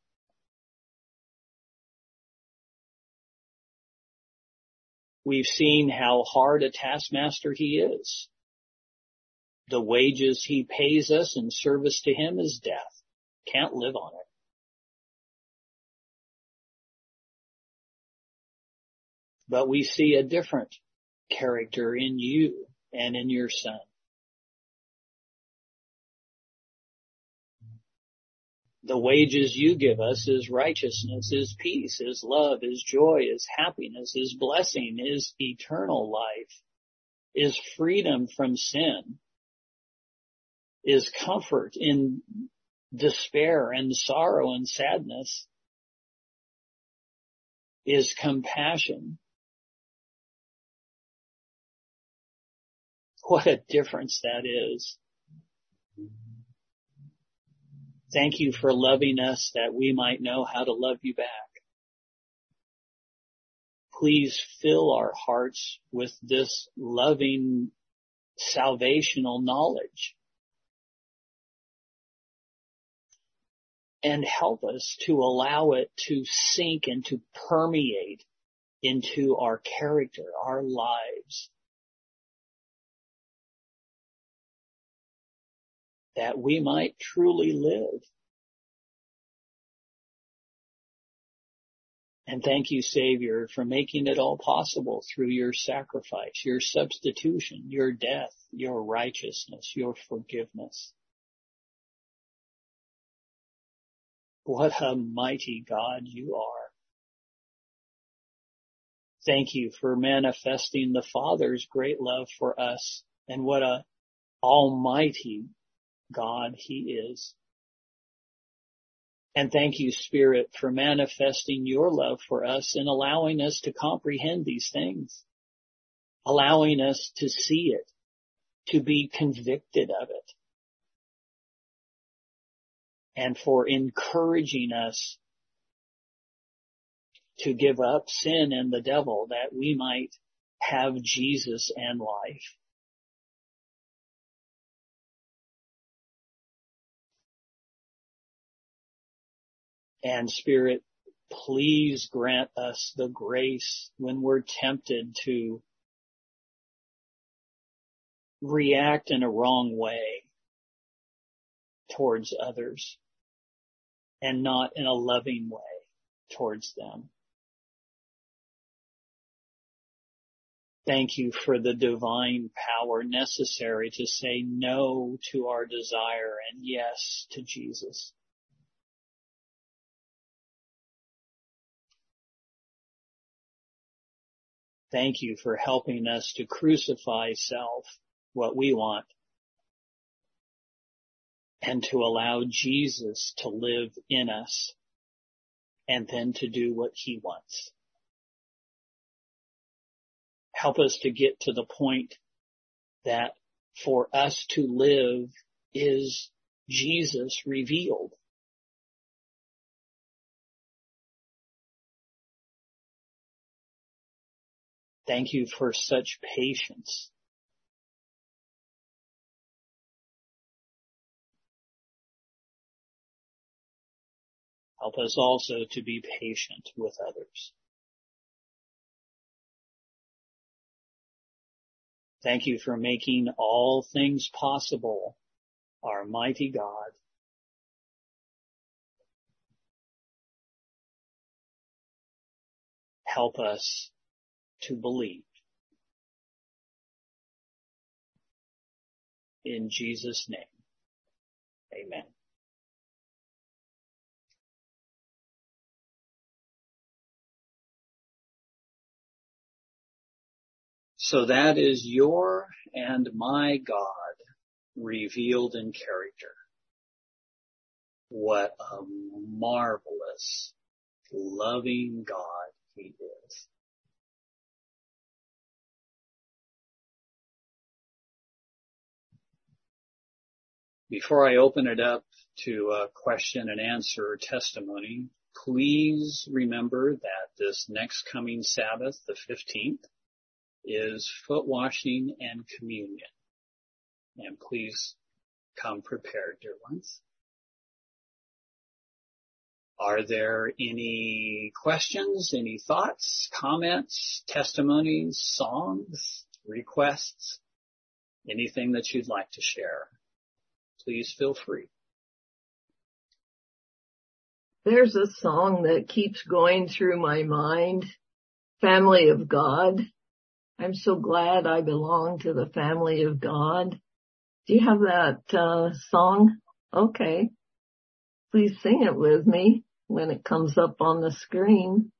We've seen how hard a taskmaster he is. The wages he pays us in service to him is death. Can't live on it. But we see a different character in you and in your Son. The wages you give us is righteousness, is peace, is love, is joy, is happiness, is blessing, is eternal life, is freedom from sin, is comfort in despair and sorrow and sadness, is compassion. What a difference that is. Thank you for loving us that we might know how to love you back. Please fill our hearts with this loving salvational knowledge and help us to allow it to sink and to permeate into our character, our lives, that we might truly live. And thank you, Savior, for making it all possible through your sacrifice, your substitution, your death, your righteousness, your forgiveness. What a mighty God you are. Thank you for manifesting the Father's great love for us, and what a almighty God he is. And thank you, Spirit, for manifesting your love for us and allowing us to comprehend these things, allowing us to see it, to be convicted of it, and for encouraging us to give up sin and the devil that we might have Jesus and life. And Spirit, please grant us the grace when we're tempted to react in a wrong way towards others and not in a loving way towards them. Thank you for the divine power necessary to say no to our desire and yes to Jesus. Thank you for helping us to crucify self, what we want, and to allow Jesus to live in us and then to do what he wants. Help us to get to the point that for us to live is Jesus revealed. Thank you for such patience. Help us also to be patient with others. Thank you for making all things possible, our mighty God. Help us to believe. In Jesus' name, amen. So that is your and my God revealed in character. What a marvelous, loving God He is. Before I open it up to a question and answer or testimony, please remember that this next coming Sabbath, the 15th, is foot washing and communion. And please come prepared, dear ones. Are there any questions, any thoughts, comments, testimonies, songs, requests, anything that you'd like to share? Please feel free. There's a song that keeps going through my mind, Family of God. I'm so glad I belong to the family of God. Do you have that song? Okay. Please sing it with me when it comes up on the screen.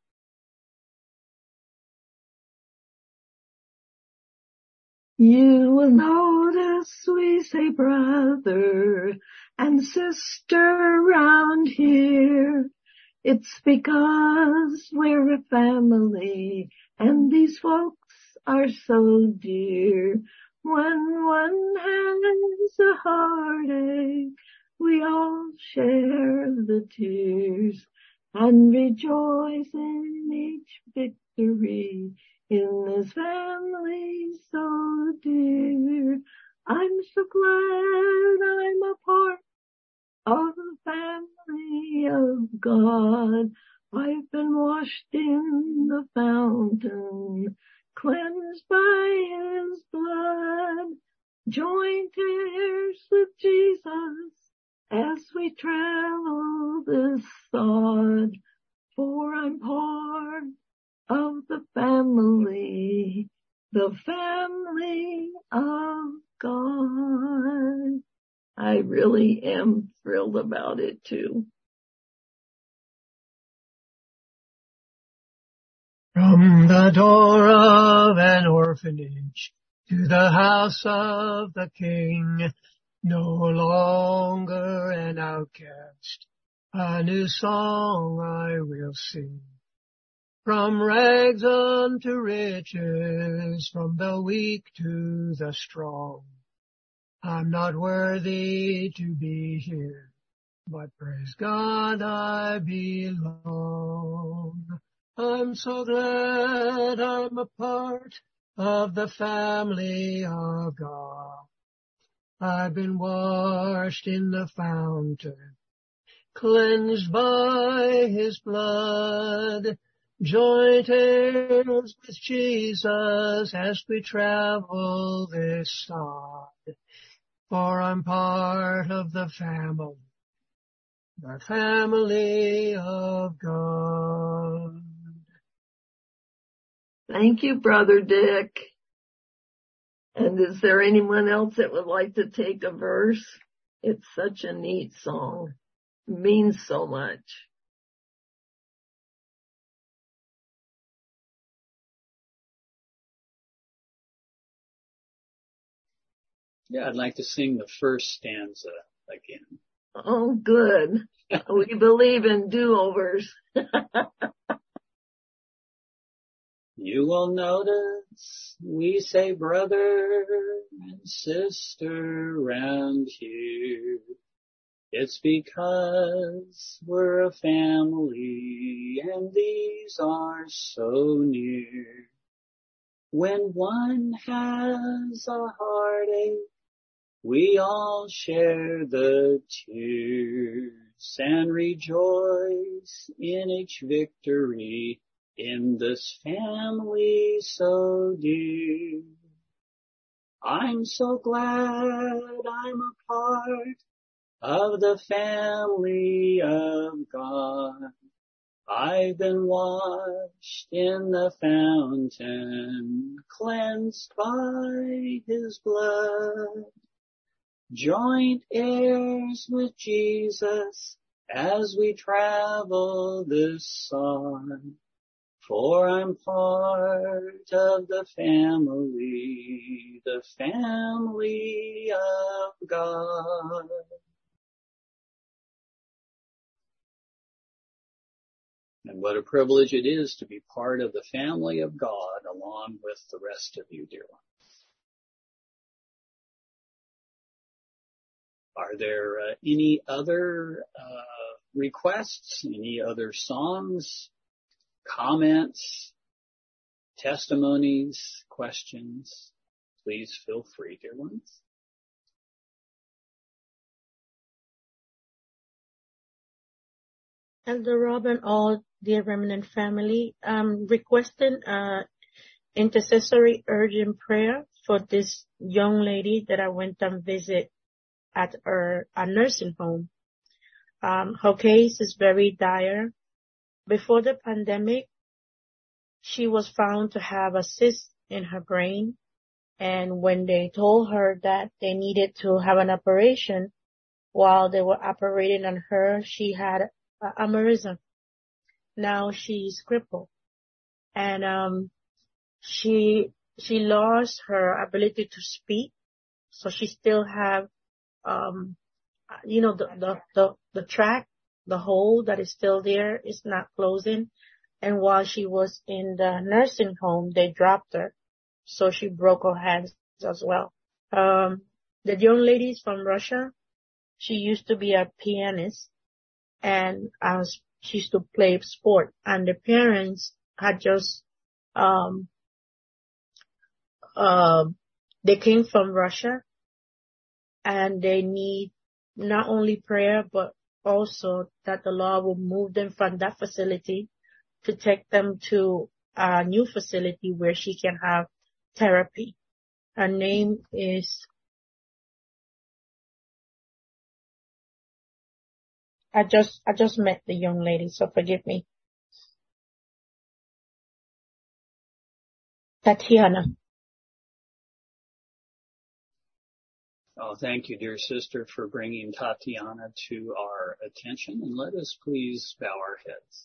You will notice we say brother and sister around here. It's because we're a family and these folks are so dear. When one has a heartache, we all share the tears and rejoice in each victory in this family so dear. I'm so glad I'm a part of the family of God. I've been washed in the fountain, cleansed by His blood, joint heirs with Jesus as we travel this sod. For I'm part of the family of God. I really am thrilled about it too. From the door of an orphanage to the house of the King, no longer an outcast, a new song I will sing. From rags unto riches, from the weak to the strong, I'm not worthy to be here, but praise God I belong. I'm so glad I'm a part of the family of God. I've been washed in the fountain, cleansed by His blood, joint heirs with Jesus as we travel this sod. For I'm part of the family of God. Thank you, Brother Dick. And is there anyone else that would like to take a verse? It's such a neat song. It means so much. Yeah, I'd like to sing the first stanza again. Oh, good. We believe in do-overs. You will notice we say brother and sister round here. It's because we're a family and these are so near. When one has a heartache, we all share the tears and rejoice in each victory in this family so dear. I'm so glad I'm a part of the family of God. I've been washed in the fountain, cleansed by His blood. Joint heirs with Jesus as we travel this sod. For I'm part of the family of God. And what a privilege it is to be part of the family of God along with the rest of you, dear ones. Are there any other requests, any other songs, comments, testimonies, questions? Please feel free, dear ones. Elder Rob and all dear remnant family, requesting intercessory urgent prayer for this young lady that I went and visit at a nursing home. Her case is very dire. Before the pandemic, she was found to have a cyst in her brain, and when they told her that they needed to have an operation, while they were operating on her, she had aneurysm. Now she's crippled, and she lost her ability to speak, so she still have the track, the hole that is still there is not closing. And while she was in the nursing home, they dropped her, so she broke her hands as well. The young lady is from Russia. She used to be a pianist, and she used to play sport. And the parents had just they came from Russia, and they need not only prayer but also that the Lord will move them from that facility to take them to a new facility where she can have therapy. Her name is, I just met the young lady, so forgive me. Tatiana. Oh, thank you, dear sister, for bringing Tatiana to our attention. And let us please bow our heads.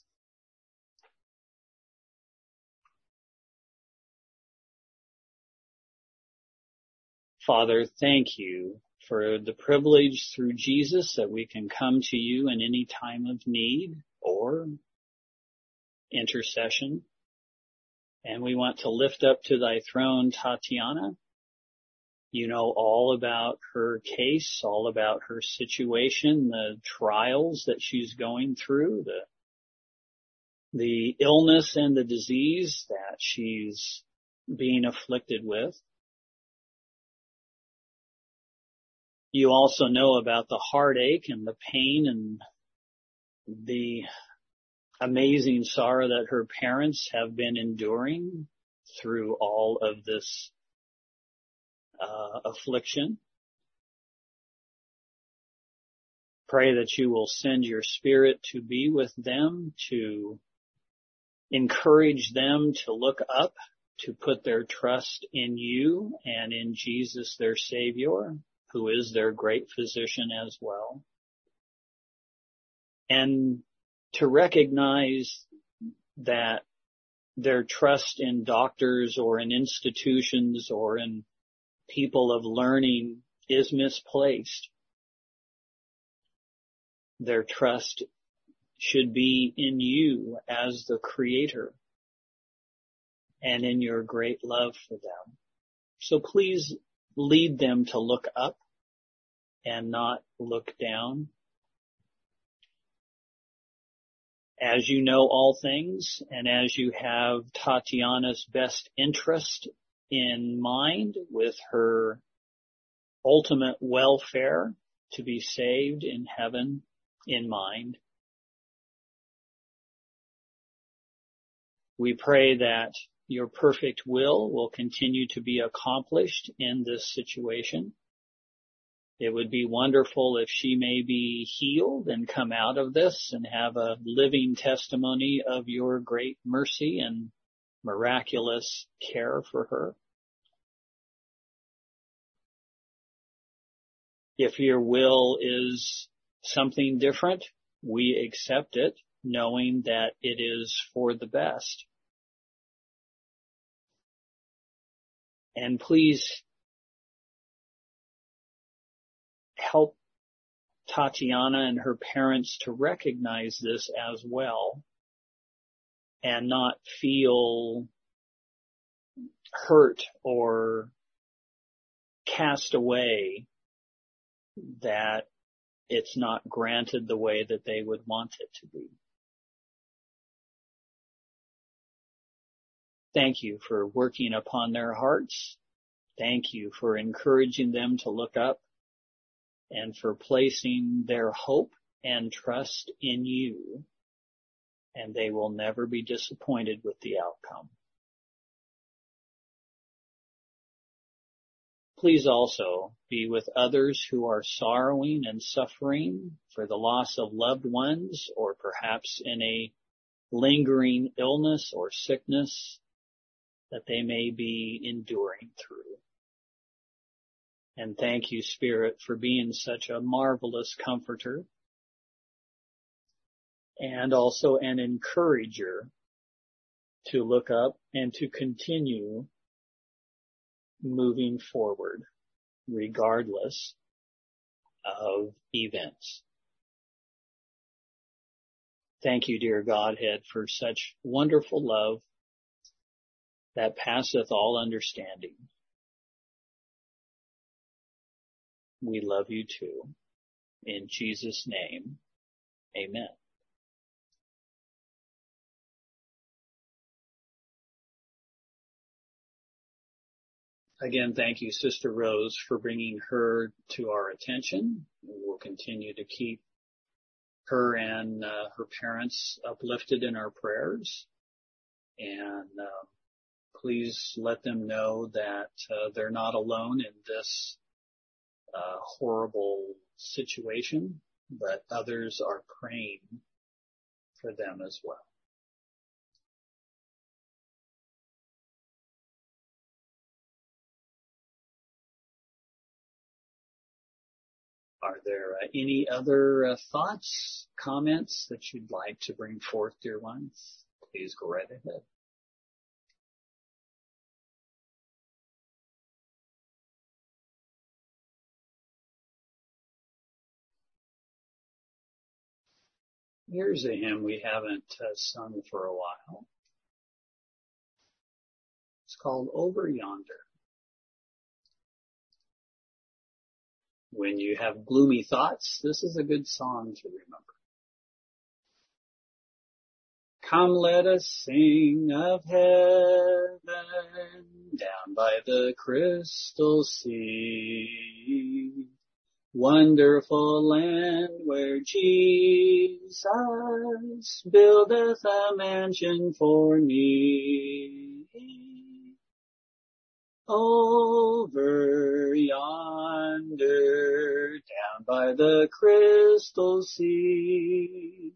Father, thank you for the privilege through Jesus that we can come to you in any time of need or intercession. And we want to lift up to thy throne Tatiana. You know all about her case, all about her situation, the trials that she's going through, the illness and the disease that she's being afflicted with. You also know about the heartache and the pain and the amazing sorrow that her parents have been enduring through all of this affliction. Pray that you will send your Spirit to be with them, to encourage them to look up, to put their trust in you and in Jesus, their Savior, who is their great physician as well. And to recognize that their trust in doctors or in institutions or in people of learning is misplaced. Their trust should be in you as the Creator and in your great love for them. So please lead them to look up and not look down. As you know all things, and as you have Tatiana's best interest in mind with her ultimate welfare to be saved in heaven, in mind. We pray that your perfect will continue to be accomplished in this situation. It would be wonderful if she may be healed and come out of this and have a living testimony of your great mercy and miraculous care for her. If your will is something different, we accept it, knowing that it is for the best. And please help Tatiana and her parents to recognize this as well and not feel hurt or cast away that it's not granted the way that they would want it to be. Thank you for working upon their hearts. Thank you for encouraging them to look up and for placing their hope and trust in you. And they will never be disappointed with the outcome. Please also be with others who are sorrowing and suffering for the loss of loved ones or perhaps in a lingering illness or sickness that they may be enduring through. And thank you, Spirit, for being such a marvelous comforter and also an encourager to look up and to continue moving forward regardless of events. Thank you, dear Godhead, for such wonderful love that passeth all understanding. We love you too. In Jesus' name, amen. Again, thank you, Sister Rose, for bringing her to our attention. We'll continue to keep her and her parents uplifted in our prayers. And please let them know that they're not alone in this horrible situation, but others are praying for them as well. Are there any other thoughts, comments that you'd like to bring forth, dear ones? Please go right ahead. Here's a hymn we haven't sung for a while. It's called Over Yonder. When you have gloomy thoughts, this is a good song to remember. Come, let us sing of heaven down by the crystal sea. Wonderful land where Jesus buildeth a mansion for me. Over yonder, down by the crystal sea.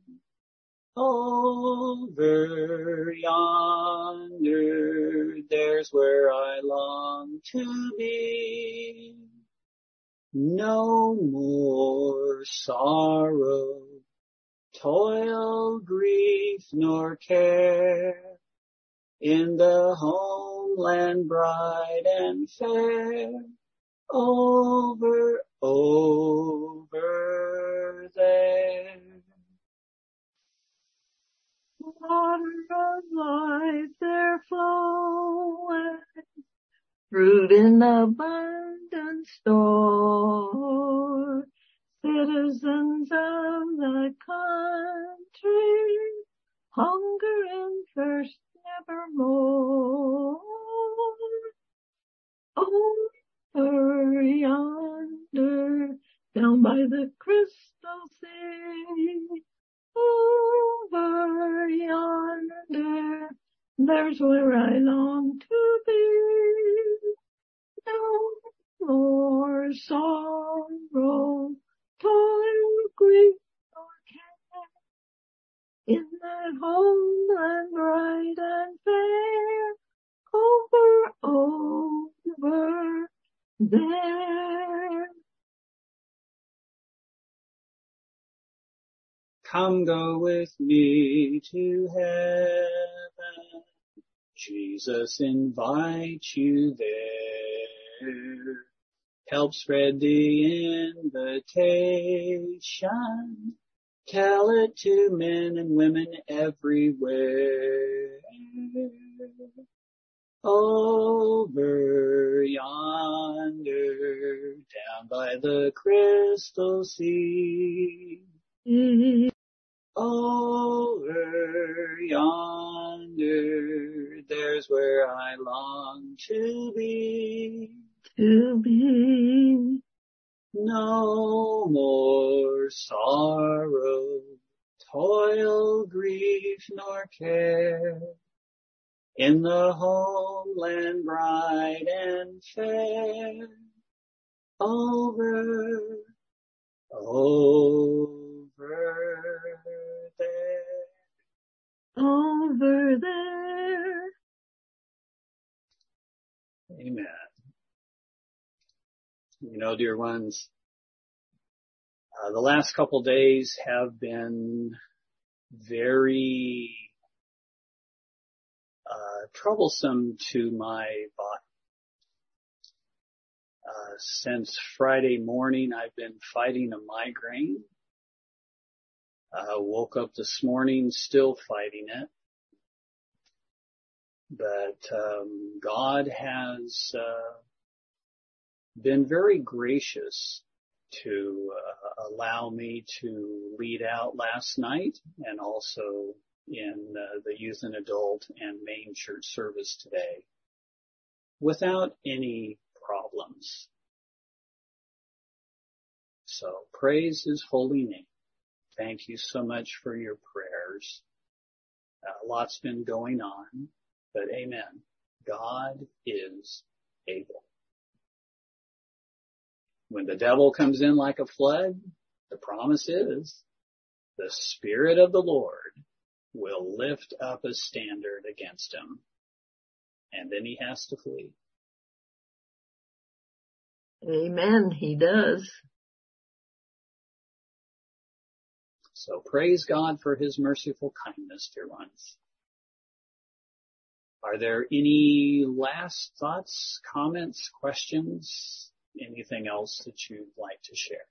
Over yonder, there's where I long to be. No more sorrow, toil, grief, nor care, in the homeland bright and fair, over there. Water of life there floweth, fruit in abundant store, citizens of the country, hunger and thirst nevermore. Over yonder, down by the crystal sea, There's where I long to be. No more sorrow, toil, grief, or care. In that homeland bright and fair, over there. Come go with me to heaven. Jesus invites you there. Help spread the invitation. Tell it to men and women everywhere. Over yonder, down by the crystal sea. Over yonder, there's where I long to be. To be. No more sorrow, toil, grief, nor care. In the homeland bright and fair. Over there. Over there. Amen. You know, dear ones, the last couple days have been very troublesome to my body. Since Friday morning, I've been fighting a migraine. Woke up this morning still fighting it. But God has been very gracious to allow me to lead out last night and also in the youth and adult and main church service today without any problems. So praise His holy name. Thank you so much for your prayers. Lots been going on, but amen. God is able. When the devil comes in like a flood, the promise is the Spirit of the Lord will lift up a standard against him, and then he has to flee. Amen. He does. So praise God for His merciful kindness, dear ones. Are there any last thoughts, comments, questions, anything else that you'd like to share?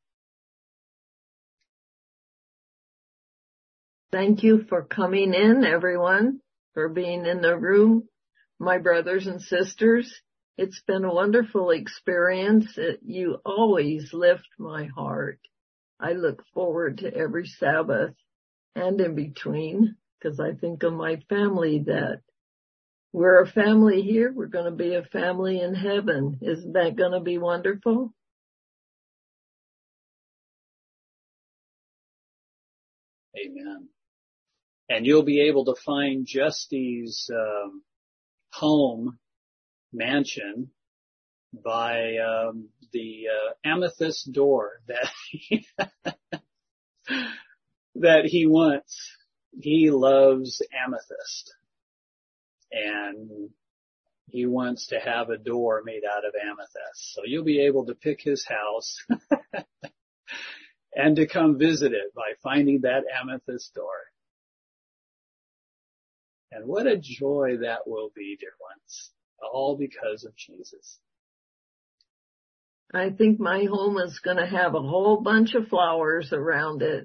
Thank you for coming in, everyone, for being in the room. My brothers and sisters, it's been a wonderful experience. You always lift my heart. I look forward to every Sabbath and in between, because I think of my family, that we're a family here. We're going to be a family in heaven. Isn't that going to be wonderful? Amen. And you'll be able to find Justy's home mansion by the amethyst door that he wants. He loves amethyst, and he wants to have a door made out of amethyst. So you'll be able to pick his house and to come visit it by finding that amethyst door. And what a joy that will be, dear ones, all because of Jesus. I think my home is going to have a whole bunch of flowers around it.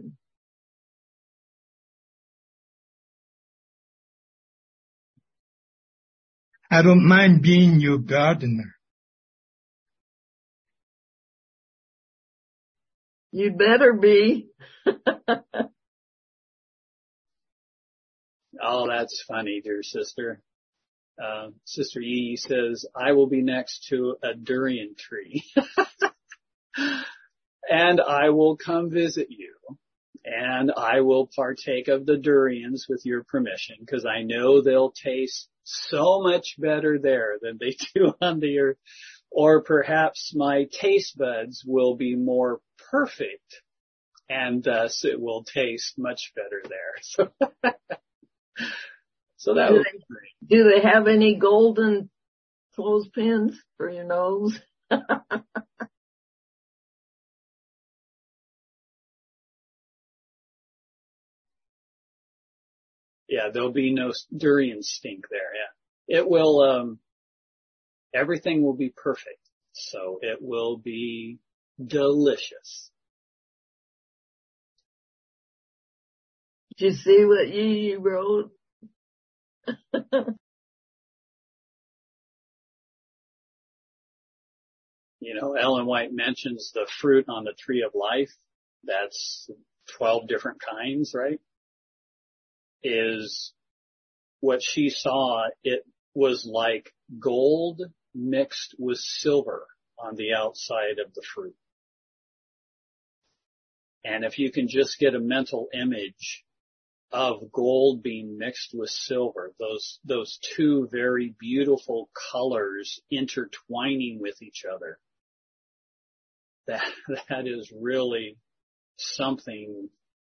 I don't mind being your gardener. You'd better be. Oh, that's funny, dear sister. Sister Yee says, I will be next to a durian tree. And I will come visit you. And I will partake of the durians with your permission, because I know they'll taste so much better there than they do on the earth. Or perhaps my taste buds will be more perfect, and thus it will taste much better there. So that would be great. Do they have any golden clothespins for your nose? Yeah, there'll be no durian stink there. Yeah, it will. Everything will be perfect, so it will be delicious. Did you see what you wrote? You know, Ellen White mentions the fruit on the tree of life. That's 12 different kinds, right? Is what she saw. It was like gold mixed with silver on the outside of the fruit. And if you can just get a mental image of gold being mixed with silver, those two very beautiful colors intertwining with each other, that is really something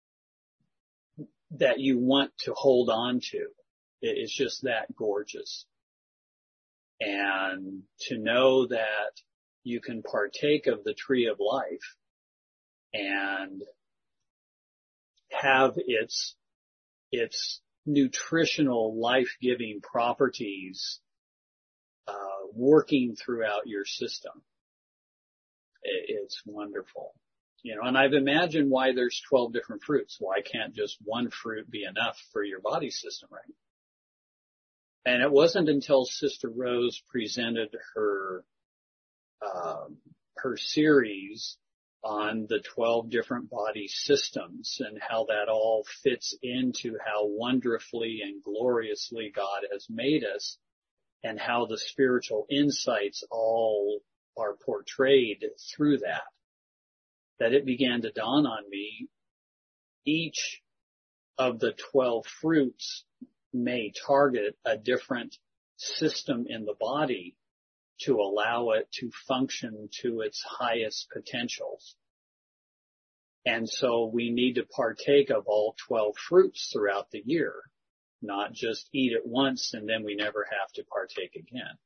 that you want to hold on to. It's just that gorgeous. And to know that you can partake of the tree of life and have its nutritional life-giving properties working throughout your system. It's wonderful. You know, and I've imagined why there's 12 different fruits. Why can't just one fruit be enough for your body system, right? And it wasn't until Sister Rose presented her series on the 12 different body systems and how that all fits into how wonderfully and gloriously God has made us, and how the spiritual insights all are portrayed through that it began to dawn on me, each of the 12 fruits may target a different system in the body to allow it to function to its highest potentials. And so we need to partake of all 12 fruits throughout the year, not just eat it once and then we never have to partake again.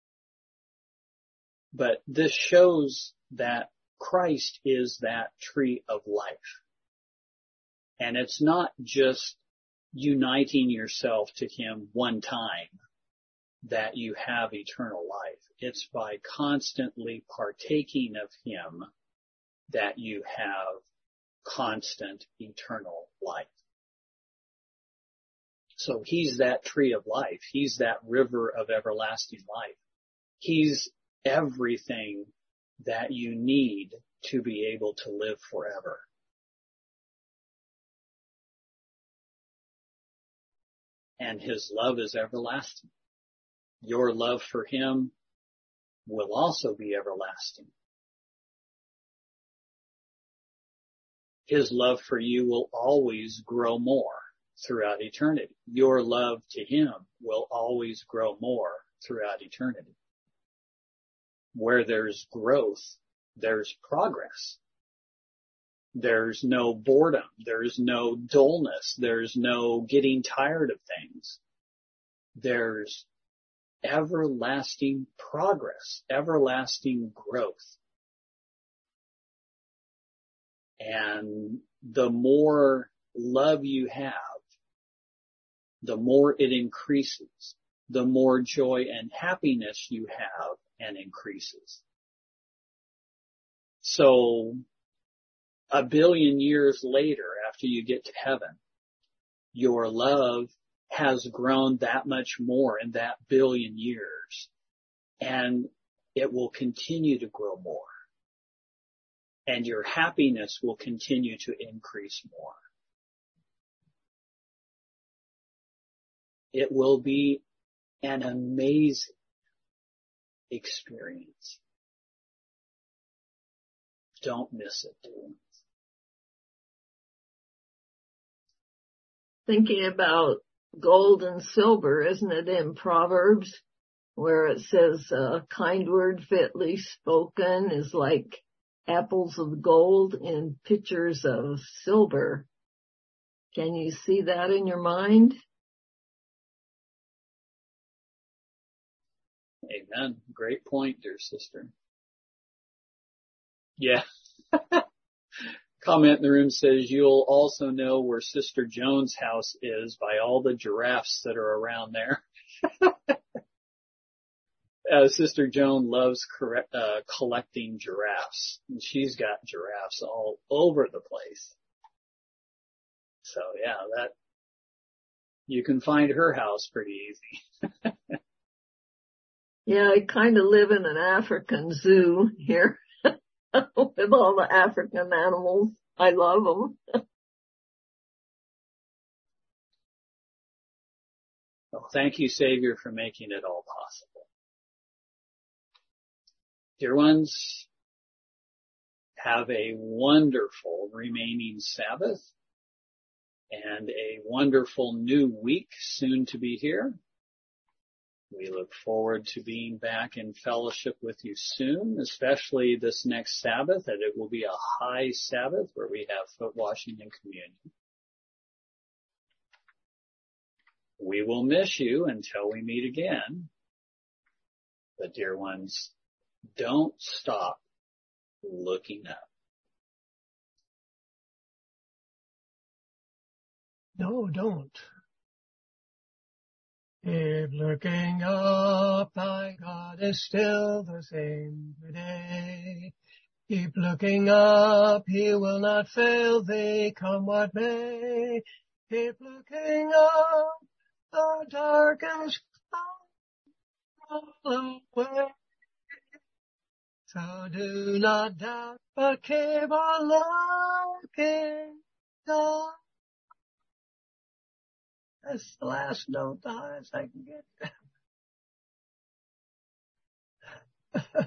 But this shows that Christ is that tree of life. And it's not just uniting yourself to Him one time that you have eternal life. It's by constantly partaking of Him that you have constant eternal life. So He's that tree of life. He's that river of everlasting life. He's everything that you need to be able to live forever. And His love is everlasting. Your love for Him will also be everlasting. His love for you will always grow more throughout eternity. Your love to Him will always grow more throughout eternity. Where there's growth, there's progress. There's no boredom. There's no dullness. There's no getting tired of things. There's everlasting progress, everlasting growth. And the more love you have, the more it increases, the more joy and happiness you have and increases. So 1 billion years later, after you get to heaven, your love has grown that much more in that 1 billion years, and it will continue to grow more. And your happiness will continue to increase more. It will be an amazing experience. Don't miss it, dear. Thinking about gold and silver, isn't it, in Proverbs, where it says, kind word fitly spoken is like apples of gold in pitchers of silver. Can you see that in your mind? Amen. Great point, dear sister. Yeah. Comment in the room says you'll also know where Sister Joan's house is by all the giraffes that are around there. Sister Joan loves collecting giraffes, and she's got giraffes all over the place. So yeah, that you can find her house pretty easy. Yeah, I kind of live in an African zoo here with all the African animals. I love them. Well, thank you, Savior, for making it all possible. Dear ones, have a wonderful remaining Sabbath and a wonderful new week soon to be here. We look forward to being back in fellowship with you soon, especially this next Sabbath, that it will be a high Sabbath where we have foot washing and communion. We will miss you until we meet again. But dear ones, don't stop looking up. No, don't. Keep looking up, thy God is still the same today. Keep looking up, he will not fail thee, come what may. Keep looking up, the darkest cloud will away. So do not doubt, but keep on looking up. That's the last note, the highest I can get.